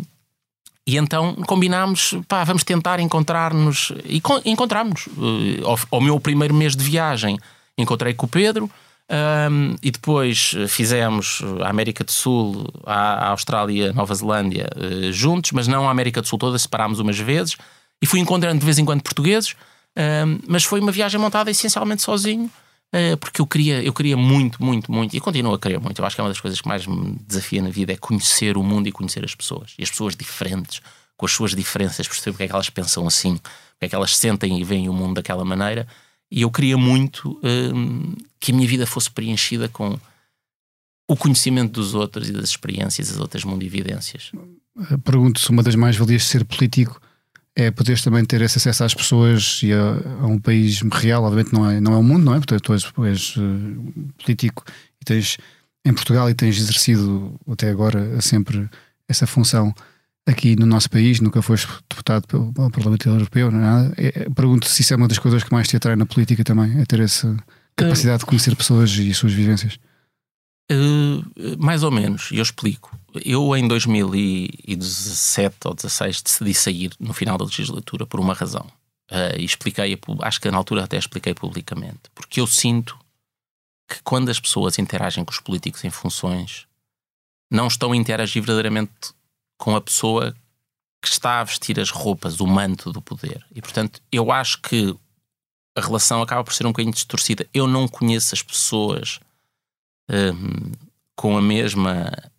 e então combinámos, pá, vamos tentar encontrar-nos. E encontramos-nos. Ao, ao meu primeiro mês de viagem encontrei com o Pedro um, e depois fizemos a América do Sul, a, a Austrália, a Nova Zelândia uh, juntos, mas não a América do Sul toda, separámos umas vezes e fui encontrando de vez em quando portugueses, um, mas foi uma viagem montada essencialmente sozinho. Uh, porque eu queria, eu queria muito, muito, muito, e continuo a querer muito. Eu acho que é uma das coisas que mais me desafia na vida é conhecer o mundo e conhecer as pessoas. E as pessoas diferentes, com as suas diferenças, perceber porque é que elas pensam assim, porque é que elas sentem e veem o mundo daquela maneira. E eu queria muito uh, que a minha vida fosse preenchida com o conhecimento dos outros e das experiências das outras mundividências. Pergunto se uma das mais-valias de ser político é poderes também ter esse acesso às pessoas e a, a um país real. Obviamente não é, não é o mundo, não é? Portanto, tu és, tu és uh, político e tens em Portugal e tens exercido até agora sempre essa função aqui no nosso país. Nunca foste deputado pelo, pelo Parlamento Europeu, não é nada. É, pergunto se isso é uma das coisas que mais te atrai na política também, é ter essa capacidade de conhecer pessoas e as suas vivências. Uh, mais ou menos, e eu explico. Eu em dois mil e dezassete ou dezasseis decidi sair no final da legislatura por uma razão. Uh, e expliquei, acho que na altura até expliquei publicamente. Porque eu sinto que quando as pessoas interagem com os políticos em funções, não estão a interagir verdadeiramente com a pessoa que está a vestir as roupas, o manto do poder. E portanto eu acho que a relação acaba por ser um bocadinho distorcida. Eu não conheço as pessoas Um, com a mesma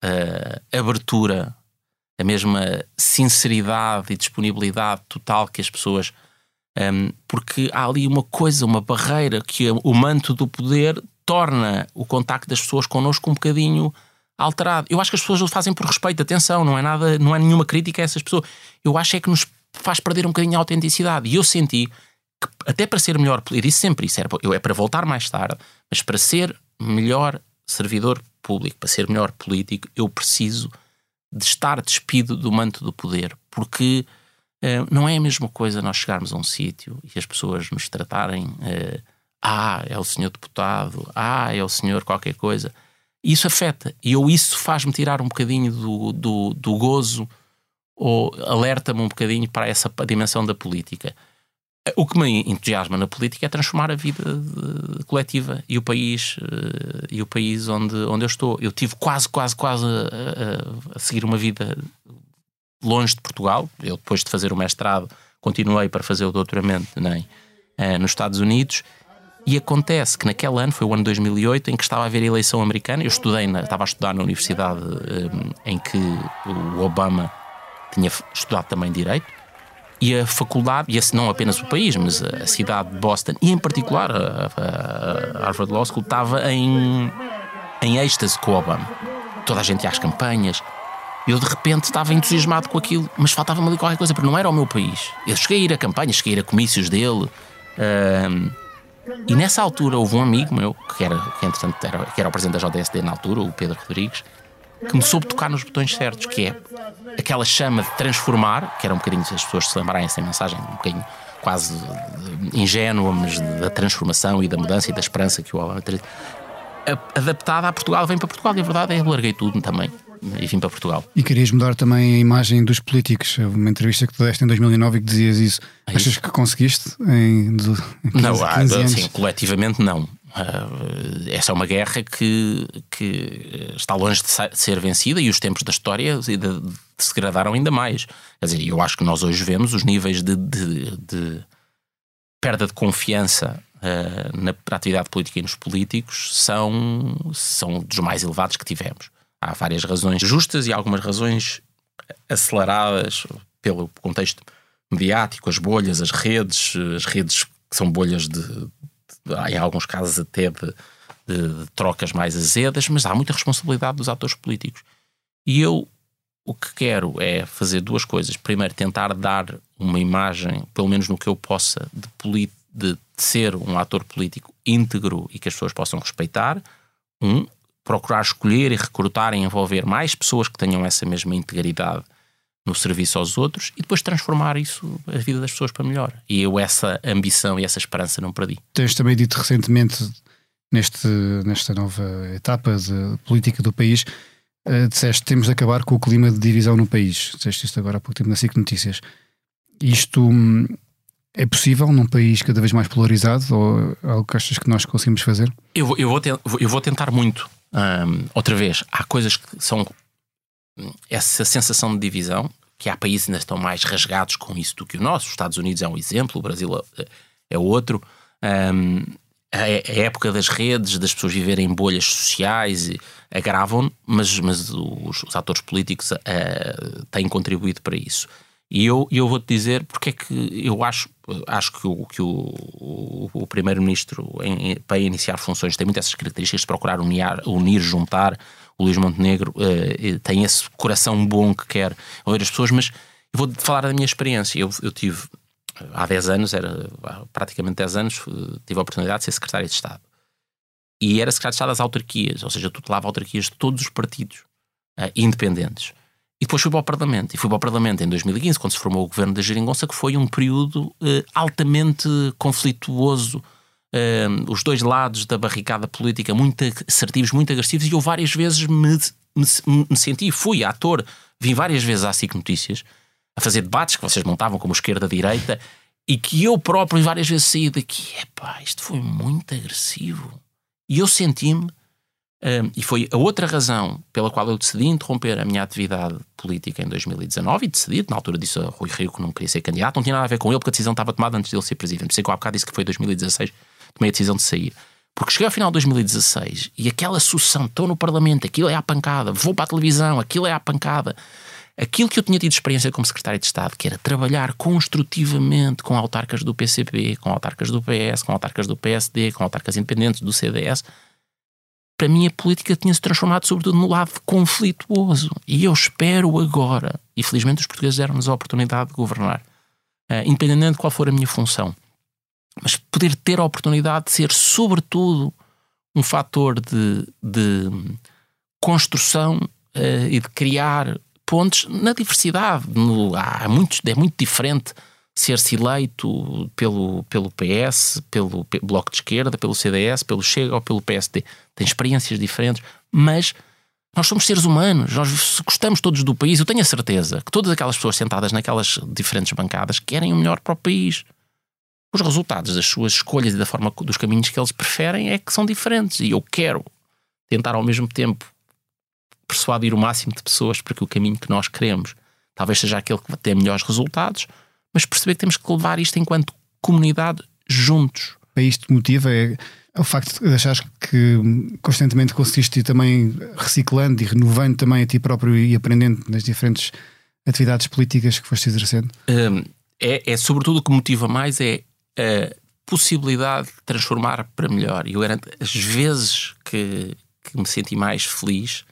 uh, abertura, a mesma sinceridade e disponibilidade total que as pessoas... Um, porque há ali uma coisa, uma barreira que o manto do poder torna o contacto das pessoas connosco um bocadinho alterado. Eu acho que as pessoas o fazem por respeito, atenção, não é nada, não é nenhuma crítica a essas pessoas. Eu acho é que nos faz perder um bocadinho a autenticidade. E eu senti que até para ser melhor, eu disse sempre isso, era, eu é para voltar mais tarde, mas para ser melhor servidor público, para ser melhor político, eu preciso de estar despido do manto do poder, porque Uh, não é a mesma coisa nós chegarmos a um sítio e as pessoas nos tratarem uh, ah, é o senhor deputado, ah, é o senhor qualquer coisa. E isso afeta. E eu, isso faz-me tirar um bocadinho do, do, do gozo, ou alerta-me um bocadinho para essa dimensão da política. O que me entusiasma na política é transformar a vida de, coletiva e o país, uh, e o país onde, onde eu estou. Eu tive quase, quase, quase a, a, a seguir uma vida... longe de Portugal. Eu, depois de fazer o mestrado, continuei para fazer o doutoramento nem, eh, nos Estados Unidos, e acontece que naquele ano, foi o ano dois mil e oito, em que estava a haver a eleição americana. Eu estudei na, estava a estudar na universidade eh, em que o Obama tinha estudado também Direito, e a faculdade, e esse não apenas o país, mas a cidade de Boston, e em particular a, a, a Harvard Law School, estava em, em êxtase com o Obama. Toda a gente ia às campanhas. Eu de repente estava entusiasmado com aquilo, mas faltava-me ali qualquer coisa, porque não era o meu país. Eu cheguei a ir a campanhas, cheguei a ir a comícios dele, um, e nessa altura houve um amigo meu, que era, que, entretanto, era, que era o presidente da J S D na altura, o Pedro Rodrigues, que me soube tocar nos botões certos, que é aquela chama de transformar, que era um bocadinho, se as pessoas se lembrarem essa mensagem, um bocadinho quase ingênua, mas da transformação e da mudança e da esperança que o Obama traz, adaptada a Portugal. Vem para Portugal, e a verdade é que eu larguei tudo também e vim para Portugal. E querias mudar também a imagem dos políticos. Uma entrevista que tu deste em dois mil e nove e que dizias isso. É Achas isso? Que conseguiste em, de, em quinze, não, quinze anos? Assim, coletivamente não. Uh, essa é uma guerra que, que está longe de ser vencida, e os tempos da história de, de, de se degradaram ainda mais. Quer dizer, eu acho que nós hoje vemos os níveis de, de, de perda de confiança uh, na atividade política e nos políticos são, são dos mais elevados que tivemos. Há várias razões justas e algumas razões aceleradas pelo contexto mediático, as bolhas, as redes, as redes que são bolhas de, de em alguns casos até de, de, de trocas mais azedas, mas há muita responsabilidade dos atores políticos. E eu o que quero é fazer duas coisas. Primeiro, tentar dar uma imagem, pelo menos no que eu possa, de, de, de ser um ator político íntegro e que as pessoas possam respeitar. Um, procurar escolher e recrutar e envolver mais pessoas que tenham essa mesma integridade no serviço aos outros, e depois transformar isso, a vida das pessoas, para melhor. E eu essa ambição e essa esperança não perdi. Tens também dito recentemente, neste, nesta nova etapa de política do país, uh, disseste que temos de acabar com o clima de divisão no país. Disseste isto agora há pouco tempo na S I C Notícias. Isto hum, é possível num país cada vez mais polarizado, ou algo que achas que nós conseguimos fazer? Eu vou, eu vou, te, eu vou tentar muito. Um, outra vez, há coisas que são essa sensação de divisão, que há países que ainda estão mais rasgados com isso do que o nosso. Os Estados Unidos é um exemplo, o Brasil é outro. Um, a, a época das redes, das pessoas viverem em bolhas sociais, agravam, mas, mas os, os atores políticos uh, têm contribuído para isso. E eu, eu vou-te dizer porque é que eu acho, acho que o, que o, o, o Primeiro-Ministro, em, para iniciar funções, tem muitas essas características de procurar unir, unir juntar. O Luís Montenegro uh, tem esse coração bom que quer ouvir as pessoas, mas eu vou falar da minha experiência. Eu, eu tive, há dez anos, era há praticamente dez anos, tive a oportunidade de ser secretário de Estado. E era secretário de Estado das autarquias, ou seja, eu tutelava autarquias de todos os partidos uh, independentes. E depois fui para o Parlamento. E fui para o Parlamento em dois mil e quinze, quando se formou o governo da Geringonça, que foi um período uh, altamente conflituoso. Uh, os dois lados da barricada política, muito assertivos, muito agressivos, e eu várias vezes me, me, me senti, fui ator, vim várias vezes à S I C Notícias a fazer debates que vocês montavam como esquerda-direita, e que eu próprio várias vezes saí daqui, epá, isto foi muito agressivo. E eu senti-me, um, e foi a outra razão pela qual eu decidi interromper a minha atividade política em dois mil e dezanove, e decidi, na altura disse a Rui Rio que não queria ser candidato, não tinha nada a ver com ele, porque a decisão estava tomada antes de ele ser presidente. Por isso é que eu há bocado disse que foi em dois mil e dezasseis, tomei a decisão de sair. Porque cheguei ao final de dois mil e dezasseis e aquela sucessão, estou no Parlamento, aquilo é à pancada, vou para a televisão, aquilo é à pancada. Aquilo que eu tinha tido experiência como secretário de Estado, que era trabalhar construtivamente com autarcas do P C P, com autarcas do P S, com autarcas do P S D, com autarcas independentes do C D S, para mim a política tinha-se transformado sobretudo no lado conflituoso. E eu espero agora, e felizmente os portugueses deram-nos a oportunidade de governar, uh, independente de qual for a minha função, mas poder ter a oportunidade de ser sobretudo um fator de, de construção uh, e de criar pontos na diversidade. No, há muitos, é muito diferente ser-se eleito pelo, pelo P S, pelo Bloco de Esquerda, pelo C D S, pelo Chega ou pelo P S D. Tem experiências diferentes, mas nós somos seres humanos, nós gostamos todos do país. Eu tenho a certeza que todas aquelas pessoas sentadas naquelas diferentes bancadas querem o melhor para o país. Os resultados das suas escolhas e da forma dos caminhos que eles preferem é que são diferentes. E eu quero tentar ao mesmo tempo persuadir o máximo de pessoas para que o caminho que nós queremos talvez seja aquele que vai ter melhores resultados, mas perceber que temos que levar isto enquanto comunidade juntos. Para isto motiva é o facto de achares que constantemente conseguiste ir também reciclando e renovando também a ti próprio e aprendendo nas diferentes atividades políticas que foste exercendo? Um, é, é sobretudo o que motiva mais é a possibilidade de transformar para melhor. E eu garanto, as vezes que, que me senti mais feliz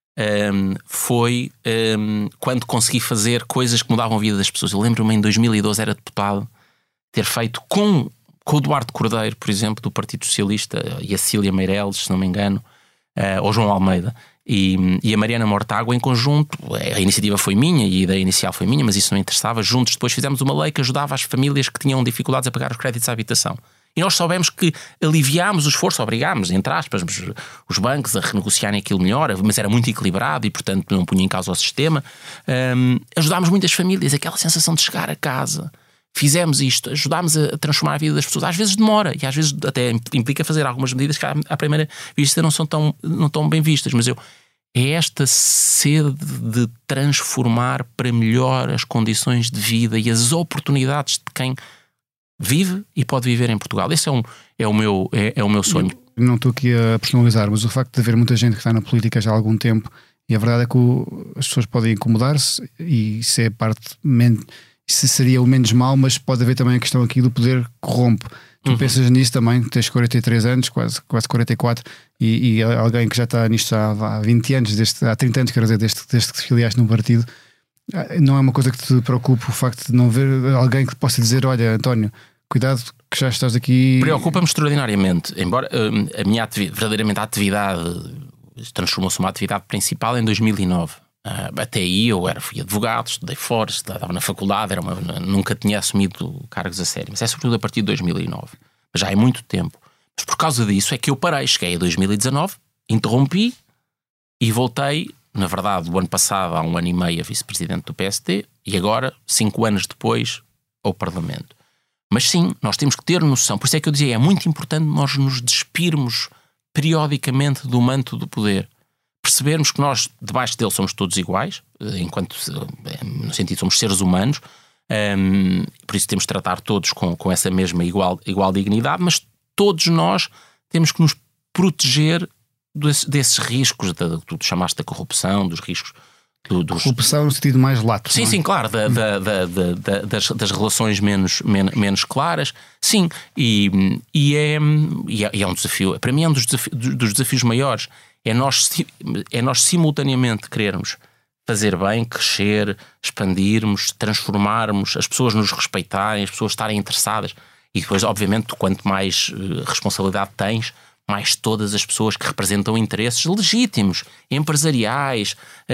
Um, foi um, quando consegui fazer coisas que mudavam a vida das pessoas. Eu lembro-me em dois mil e doze, era deputado, ter feito com, com o Eduardo Cordeiro, por exemplo, do Partido Socialista, e a Cília Meireles, se não me engano, uh, ou João Almeida, e, e a Mariana Mortágua em conjunto. A iniciativa foi minha e a ideia inicial foi minha, mas isso não interessava. Juntos depois fizemos uma lei que ajudava as famílias que tinham dificuldades a pagar os créditos à habitação. E nós soubemos que aliviámos o esforço, obrigámos, entre aspas, os bancos a renegociarem aquilo melhor, mas era muito equilibrado e, portanto, não punha em causa o sistema. Um, ajudámos muitas famílias, aquela sensação de chegar a casa. Fizemos isto, ajudámos a transformar a vida das pessoas. Às vezes demora e às vezes até implica fazer algumas medidas que à primeira vista não são tão, não tão bem vistas, mas eu... É esta sede de transformar para melhor as condições de vida e as oportunidades de quem vive e pode viver em Portugal. Esse é, um, é, o, meu, é, é o meu sonho. Eu não estou aqui a personalizar, mas o facto de haver muita gente que está na política já há algum tempo, e a verdade é que o, as pessoas podem incomodar-se, e isso é parte, men, isso seria o menos mal, mas pode haver também a questão aqui do poder corrompe. Tu uhum. pensas nisso também, tens quarenta e três anos, quase, quase quarenta e quatro, e, e alguém que já está nisto há, há vinte anos, desde, há trinta anos, quer dizer, desde, desde que te filiaste num partido, não é uma coisa que te preocupe o facto de não ver alguém que possa dizer: olha, António, cuidado que já estás aqui. Preocupa-me extraordinariamente, embora hum, a minha atividade, verdadeiramente a atividade transformou-se numa atividade principal em dois mil e nove. Uh, até aí eu era, fui advogado, estudei fora, estava na faculdade, era uma, nunca tinha assumido cargos a sério, mas é sobretudo a partir de dois mil e nove, mas já é muito tempo. Mas por causa disso é que eu parei, cheguei a dois mil e dezanove, interrompi e voltei, na verdade, o ano passado, há um ano e meio, a vice-presidente do P S D, e agora, cinco anos depois, ao Parlamento. Mas sim, nós temos que ter noção, por isso é que eu dizia, é muito importante nós nos despirmos periodicamente do manto do poder. Percebermos que nós, debaixo dele, somos todos iguais, enquanto, no sentido, somos seres humanos, um, por isso temos de tratar todos com, com essa mesma igual, igual dignidade, mas todos nós temos que nos proteger desse, desses riscos, da, tu chamaste da corrupção, dos riscos... Do, dos... Corrupção no sentido mais lato. Sim, não é? sim, claro, da, da, da, da, das, das relações menos, men, menos claras, sim, e, e, é, e, é, e é um desafio, para mim é um dos desafios, dos desafios maiores, é nós, é nós simultaneamente querermos fazer bem, crescer, expandirmos, transformarmos, as pessoas nos respeitarem, as pessoas estarem interessadas, e depois, obviamente, quanto mais responsabilidade tens, mais todas as pessoas que representam interesses legítimos, empresariais,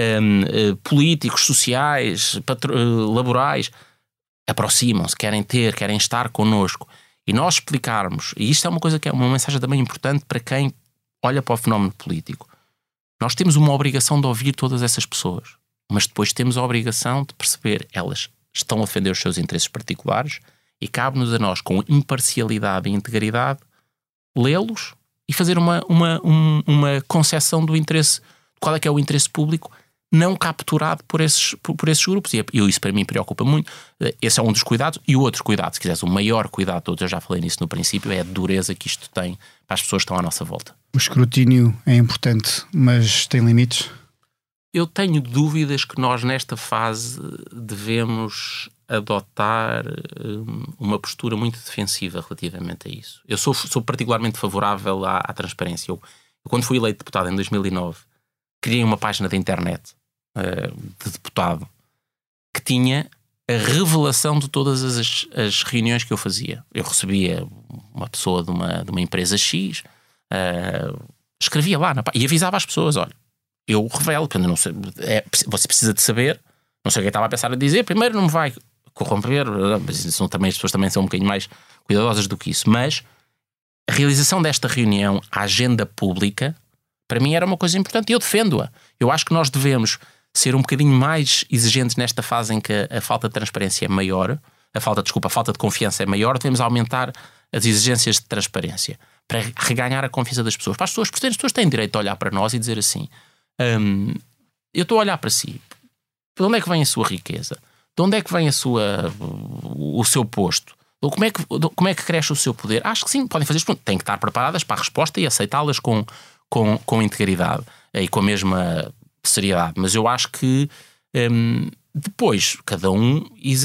um, políticos, sociais, patro- laborais, aproximam-se, querem ter, querem estar connosco. E nós explicarmos, e isto é uma coisa que é uma mensagem também importante para quem olha para o fenómeno político. Nós temos uma obrigação de ouvir todas essas pessoas, mas depois temos a obrigação de perceber, elas estão a defender os seus interesses particulares e cabe-nos a nós, com imparcialidade e integridade, lê-los e fazer uma, uma, um, uma concepção do interesse, qual é que é o interesse público não capturado por esses, por, por esses grupos. E eu, isso para mim preocupa muito. Esse é um dos cuidados. E o outro cuidado, se quiseres, o maior cuidado de todos, eu já falei nisso no princípio, é a dureza que isto tem para as pessoas que estão à nossa volta. O escrutínio é importante, mas tem limites? Eu tenho dúvidas que nós nesta fase devemos adotar uma postura muito defensiva relativamente a isso. Eu sou, sou particularmente favorável à, à transparência. Eu, eu, quando fui eleito deputado em dois mil e nove, criei uma página da internet uh, de deputado que tinha a revelação de todas as, as reuniões que eu fazia. Eu recebia uma pessoa de uma, de uma empresa X, uh, escrevia lá na, e avisava as pessoas, olha, eu revelo, porque eu não sei, é, você precisa de saber, não sei o que eu estava a pensar a dizer, primeiro não me vai corromper, mas isso, também, as pessoas também são um bocadinho mais cuidadosas do que isso, mas a realização desta reunião, a agenda pública, para mim era uma coisa importante e eu defendo-a. Eu acho que nós devemos ser um bocadinho mais exigentes nesta fase em que a, a falta de transparência é maior, a falta, desculpa, a falta de confiança é maior, devemos aumentar as exigências de transparência para reganhar a confiança das pessoas. Para as pessoas, porque as pessoas têm direito a olhar para nós e dizer assim, hum, eu estou a olhar para si, de onde é que vem a sua riqueza? De onde é que vem a sua, o seu posto? Como é, que, como é que cresce o seu poder? Acho que sim, podem fazer isso. Têm que estar preparadas para a resposta e aceitá-las com, com, com integridade e com a mesma seriedade. Mas eu acho que hum, depois cada um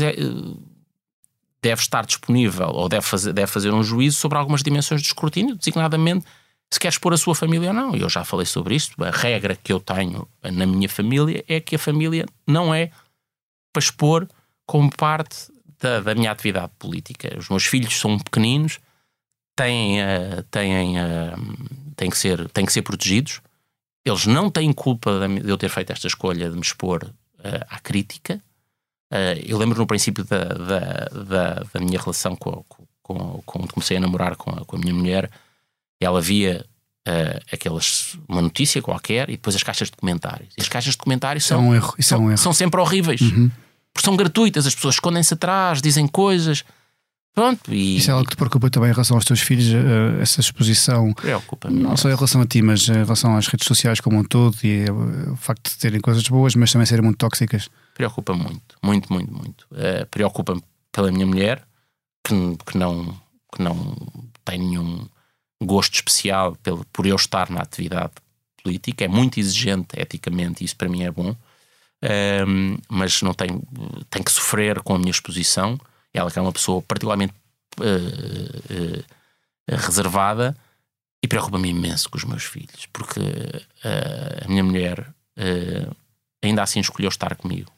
deve estar disponível ou deve fazer, deve fazer um juízo sobre algumas dimensões de escrutínio, designadamente se quer expor a sua família ou não. Eu já falei sobre isto. A regra que eu tenho na minha família é que a família não é para expor como parte da, da minha atividade política. Os meus filhos são pequeninos, têm, uh, têm, uh, têm, que ser, têm que ser protegidos. Eles não têm culpa de eu ter feito esta escolha de me expor uh, à crítica. Uh, eu lembro no princípio da, da, da, da minha relação com, com, quando comecei a namorar com a, com a minha mulher, ela via uh, aquelas, uma notícia qualquer e depois as caixas de comentários. E as caixas de comentários são, é um erro, isso são, é um erro. são sempre horríveis. Uhum. Porque são gratuitas, as pessoas escondem-se atrás, dizem coisas. Pronto, e... Isso é algo que te preocupa também em relação aos teus filhos, uh, essa exposição? Preocupa-me. Não só em relação a ti, mas em relação às redes sociais como um todo e uh, o facto de terem coisas boas, mas também serem muito tóxicas. Preocupa muito, muito, muito, muito. Uh, preocupa-me pela minha mulher, que, que, não, que não tem nenhum gosto especial pelo, por eu estar na atividade política. É muito exigente eticamente, e isso para mim é bom. Um, mas não tem, tem que sofrer com a minha exposição. Ela que é uma pessoa particularmente uh, uh, reservada, e preocupa-me imenso com os meus filhos, porque uh, a minha mulher uh, ainda assim escolheu estar comigo.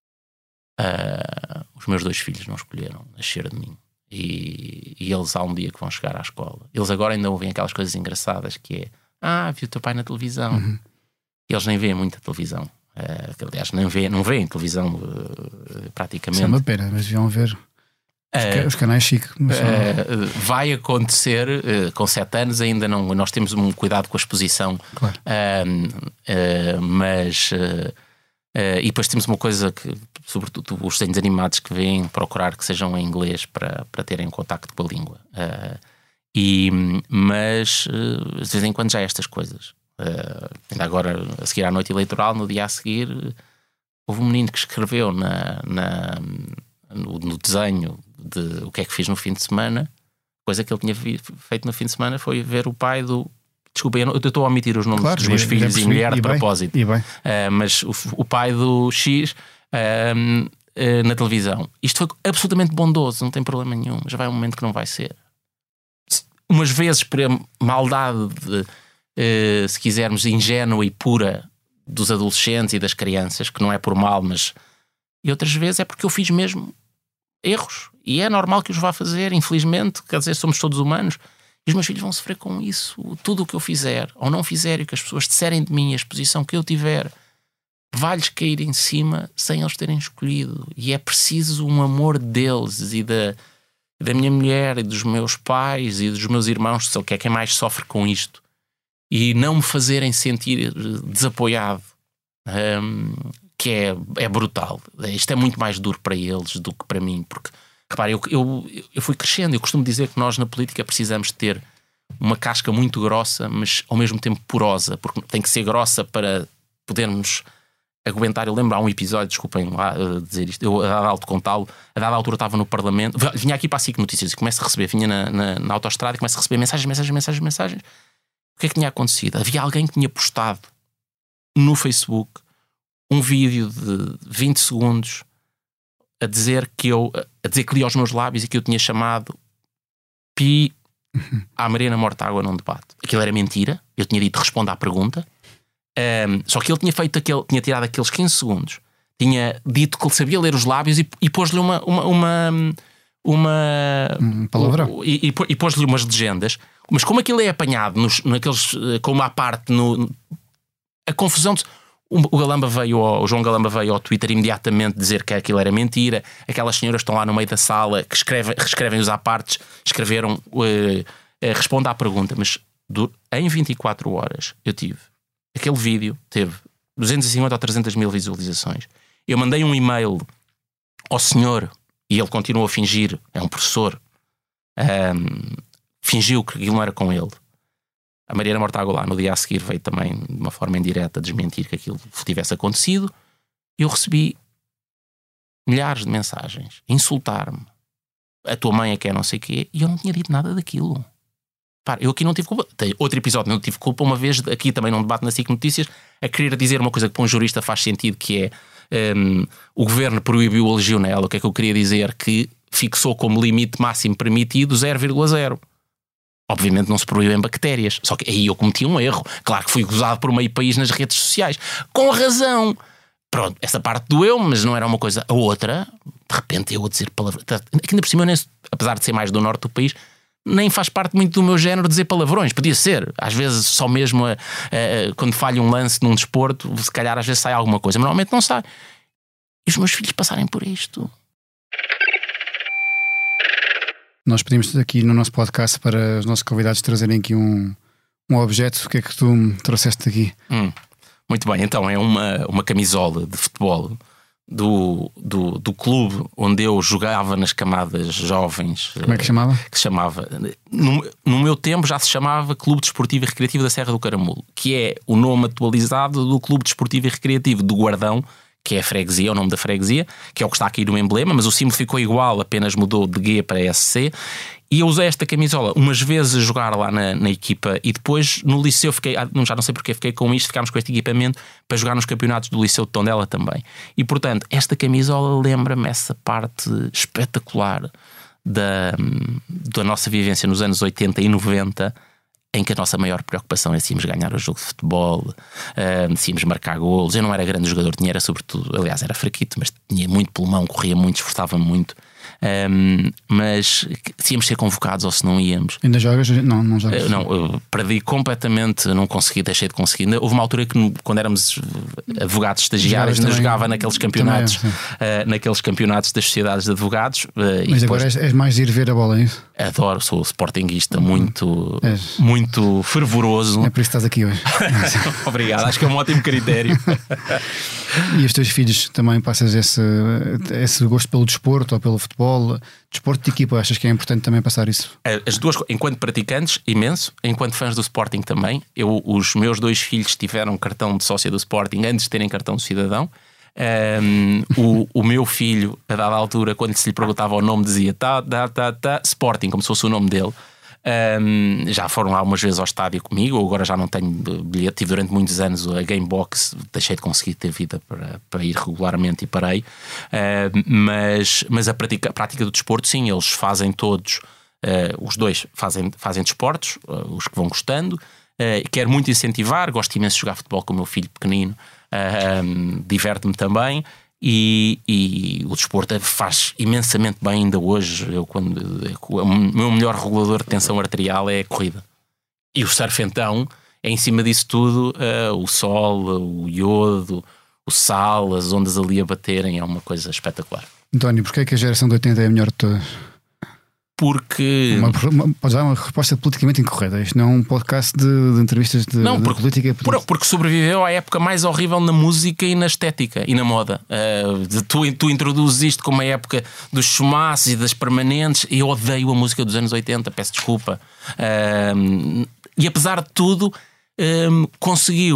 Uh, os meus dois filhos não escolheram nascer de mim, e, e eles há um dia que vão chegar à escola. Eles agora ainda ouvem aquelas coisas engraçadas que é: ah, vi o teu pai na televisão. Uhum. Eles nem veem muita televisão. Uh, aliás, não veem, não veem televisão uh, praticamente. Isso é uma pena, mas deviam ver os, uh, os canais chique. Mas uh, uh, vai acontecer, uh, com sete anos ainda não. Nós temos um cuidado com a exposição, claro. uh, uh, mas uh, uh, e depois temos uma coisa que, sobretudo os desenhos animados que vêm, procurar que sejam em inglês para, para terem contacto com a língua. Uh, e, mas uh, de vez em quando já há estas coisas. Uh, ainda agora, a seguir à noite eleitoral, no dia a seguir, houve um menino que escreveu na, na, no, no desenho de o que é que fiz no fim de semana. A coisa que ele tinha feito no fim de semana foi ver o pai do... Desculpa, eu, não, eu estou a omitir os nomes, claro, dos meus filhos e mulher de propósito. E bem. Uh, mas o, o pai do X uh, uh, na televisão. Isto foi absolutamente bondoso, não tem problema nenhum. Já vai um momento que não vai ser. Umas vezes por maldade de... Uh, se quisermos, ingênua e pura dos adolescentes e das crianças, que não é por mal, mas... E outras vezes é porque eu fiz mesmo erros, e é normal que os vá fazer, infelizmente, quer dizer, somos todos humanos, e os meus filhos vão sofrer com isso. Tudo o que eu fizer, ou não fizer, e o que as pessoas disserem de mim, a exposição que eu tiver, vai-lhes cair em cima sem eles terem escolhido. E é preciso um amor deles e da, da minha mulher e dos meus pais e dos meus irmãos, que é quem mais sofre com isto, e não me fazerem sentir desapoiado, um, que é, é brutal. Isto é muito mais duro para eles do que para mim, porque, repare, eu, eu, eu fui crescendo. Eu costumo dizer que nós na política precisamos ter uma casca muito grossa, mas ao mesmo tempo porosa, porque tem que ser grossa para podermos aguentar. Eu lembro, há um episódio, desculpem lá uh, dizer isto, eu a dada altura contá-lo, a dada altura estava no Parlamento, vinha aqui para a SIC Notícias e começo a receber, vinha na, na, na autoestrada e começo a receber mensagens, mensagens, mensagens, mensagens. O que é que tinha acontecido? Havia alguém que tinha postado no Facebook um vídeo de vinte segundos a dizer que eu, a dizer que lia aos meus lábios e que eu tinha chamado Pi à Mariana Mortágua num debate. Aquilo era mentira, eu tinha dito responda à pergunta. Um, só que ele tinha feito aquele, tinha tirado aqueles quinze segundos, tinha dito que ele sabia ler os lábios e, e pôs-lhe uma uma uma, uma um palavrão e, e, e pôs-lhe umas legendas, mas como aquilo é apanhado nos, naqueles, como à parte no, a confusão de, o, o Galamba veio ao, o João Galamba veio ao Twitter imediatamente dizer que aquilo era mentira. Aquelas senhoras estão lá no meio da sala que escrevem, reescrevem os à partes, escreveram uh, uh, responda à pergunta, mas do, em vinte e quatro horas eu tive aquele vídeo, teve duzentos e cinquenta ou trezentas mil visualizações. Eu mandei um e-mail ao senhor e ele continuou a fingir, é um professor, um, fingiu que aquilo não era com ele. A Mariana Mortágua lá no dia a seguir veio também de uma forma indireta desmentir que aquilo tivesse acontecido. Eu recebi milhares de mensagens, insultar-me, a tua mãe é que é não sei o quê, e eu não tinha dito nada daquilo. Eu aqui não tive culpa. Tem outro episódio, não tive culpa uma vez, aqui também num debate na SIC Notícias, a querer dizer uma coisa que para um jurista faz sentido, que é um, o governo proibiu o legionela. O que é que eu queria dizer? Que fixou como limite máximo permitido zero vírgula zero. Obviamente não se proíbem bactérias. Só que aí eu cometi um erro. Claro que fui gozado por meio país nas redes sociais. Com razão. Pronto, essa parte doeu, mas não era uma coisa. A outra, de repente eu a dizer palavras. Aqui ainda por cima, apesar de ser mais do norte do país, nem faz parte muito do meu género dizer palavrões. Podia ser, às vezes só mesmo a, a, quando falha um lance num desporto, se calhar às vezes sai alguma coisa, mas normalmente não sai. E os meus filhos passarem por isto. Nós pedimos aqui no nosso podcast para os nossos convidados trazerem aqui um, um objeto. O que é que tu me trouxeste aqui? Hum, muito bem, então é uma, uma camisola de futebol Do, do, do clube onde eu jogava nas camadas jovens. Como é que chamava? Que se chamava, no, no meu tempo já se chamava Clube Desportivo e Recreativo da Serra do Caramulo, que é o nome atualizado do Clube Desportivo e Recreativo do Guardão, que é a freguesia, é o nome da freguesia, que é o que está aqui no emblema, mas o símbolo ficou igual, apenas mudou de G para S C. E eu usei esta camisola umas vezes a jogar lá na, na equipa e depois no liceu fiquei, já não sei porque fiquei com isto, ficámos com este equipamento para jogar nos campeonatos do Liceu de Tondela também. E portanto, esta camisola lembra-me essa parte espetacular da, da nossa vivência nos anos oitenta e noventa, em que a nossa maior preocupação era se íamos ganhar o jogo de futebol, uh, se íamos marcar golos. Eu não era grande jogador, tinha era sobretudo, aliás era fraquito, mas tinha muito pulmão, corria muito, esforçava-me muito. Um, mas se íamos ser convocados ou se não íamos. Ainda jogas? Não, não jogas. Uh, não, eu perdi completamente, não consegui, deixei de conseguir. Houve uma altura que, quando éramos advogados estagiários, ainda jogava naqueles campeonatos, também, uh, naqueles campeonatos das sociedades de advogados. Uh, mas agora és, és mais de ir ver a bola, é isso? Adoro, sou sportinguista muito, és. muito fervoroso. É por isso que estás aqui hoje. Obrigado, acho que é um ótimo critério. E os teus filhos também passas esse, esse gosto pelo desporto ou pelo futebol? Desporto de equipa, achas que é importante também passar isso? As duas, enquanto praticantes, imenso. Enquanto fãs do Sporting também. Eu, os meus dois filhos tiveram cartão de sócio do Sporting antes de terem cartão de cidadão. Um, o, o meu filho, a dada altura, quando se lhe perguntava o nome, dizia tá, tá, tá, tá, Sporting, como se fosse o nome dele. Um, já foram algumas vezes ao estádio comigo. Agora já não tenho bilhete. Tive durante muitos anos a Gamebox, deixei de conseguir ter vida para, para ir regularmente e parei. Uh, mas, mas a prática, a prática do desporto, sim, eles fazem todos, uh, os dois fazem, fazem desportos, uh, os que vão gostando. Uh, quero muito incentivar, gosto imenso de jogar futebol com o meu filho pequenino, uh, um, diverte-me também. E, e o desporto faz imensamente bem ainda hoje. Eu, quando, o meu melhor regulador de tensão arterial é a corrida. E o surf então é em cima disso tudo, uh, o sol, o iodo, o sal, as ondas ali a baterem, é uma coisa espetacular. António, porquê é que a geração de oitenta é a melhor de todas? Porque... Uma, uma, podes dar uma resposta politicamente incorreta. Isto não é um podcast de, de entrevistas de, não, de porque, política. Por, porque sobreviveu à época mais horrível na música e na estética e na moda. Uh, tu, tu introduzes isto como a época dos chumaços e das permanentes. E eu odeio a música dos anos oitenta, peço desculpa. Uh, e apesar de tudo, uh, conseguiu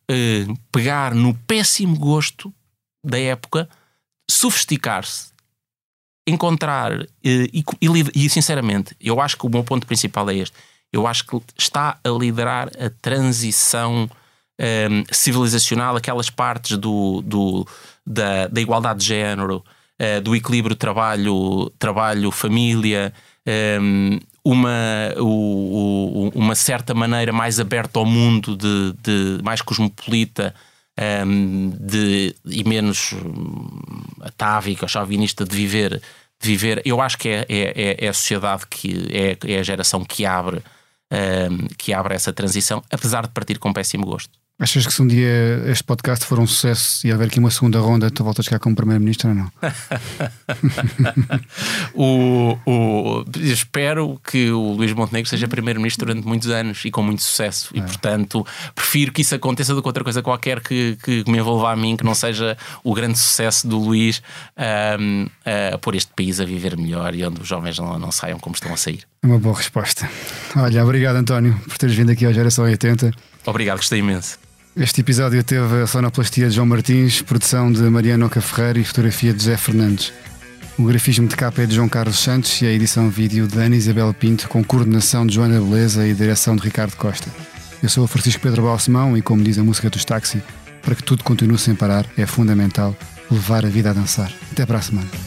uh, pegar no péssimo gosto da época, sofisticar-se, encontrar uh, e, e, e sinceramente, eu acho que o meu ponto principal é este. Eu acho que está a liderar a transição um, civilizacional, aquelas partes do, do, da, da igualdade de género, uh, do equilíbrio trabalho, trabalho-família, um, uma, o, o, uma certa maneira mais aberta ao mundo, de, de, mais cosmopolita, um, de, e menos atávica ou chauvinista de viver, de viver. Eu acho que é, é, é a sociedade que é, é a geração que abre, um, que abre essa transição, apesar de partir com péssimo gosto. Achas que se um dia este podcast for um sucesso e haver aqui uma segunda ronda, tu voltas a ficar como Primeiro-Ministro ou não? o, o, espero que o Luís Montenegro seja Primeiro-Ministro durante muitos anos e com muito sucesso. E, é. portanto, prefiro que isso aconteça do que outra coisa qualquer que, que me envolva a mim, que não seja o grande sucesso do Luís um, a pôr este país a viver melhor e onde os jovens não, não saiam como estão a sair. É uma boa resposta. Olha, obrigado, António, por teres vindo aqui à Geração oitenta. Obrigado, gostei imenso. Este episódio teve a sonoplastia de João Martins, produção de Mariano Oca Ferreira e fotografia de José Fernandes. O grafismo de capa é de João Carlos Santos e a edição vídeo de Ana Isabel Pinto, com coordenação de Joana Beleza e direção de Ricardo Costa. Eu sou o Francisco Pedro Balsemão e, como diz a música dos Táxi, para que tudo continue sem parar, é fundamental levar a vida a dançar. Até para a semana.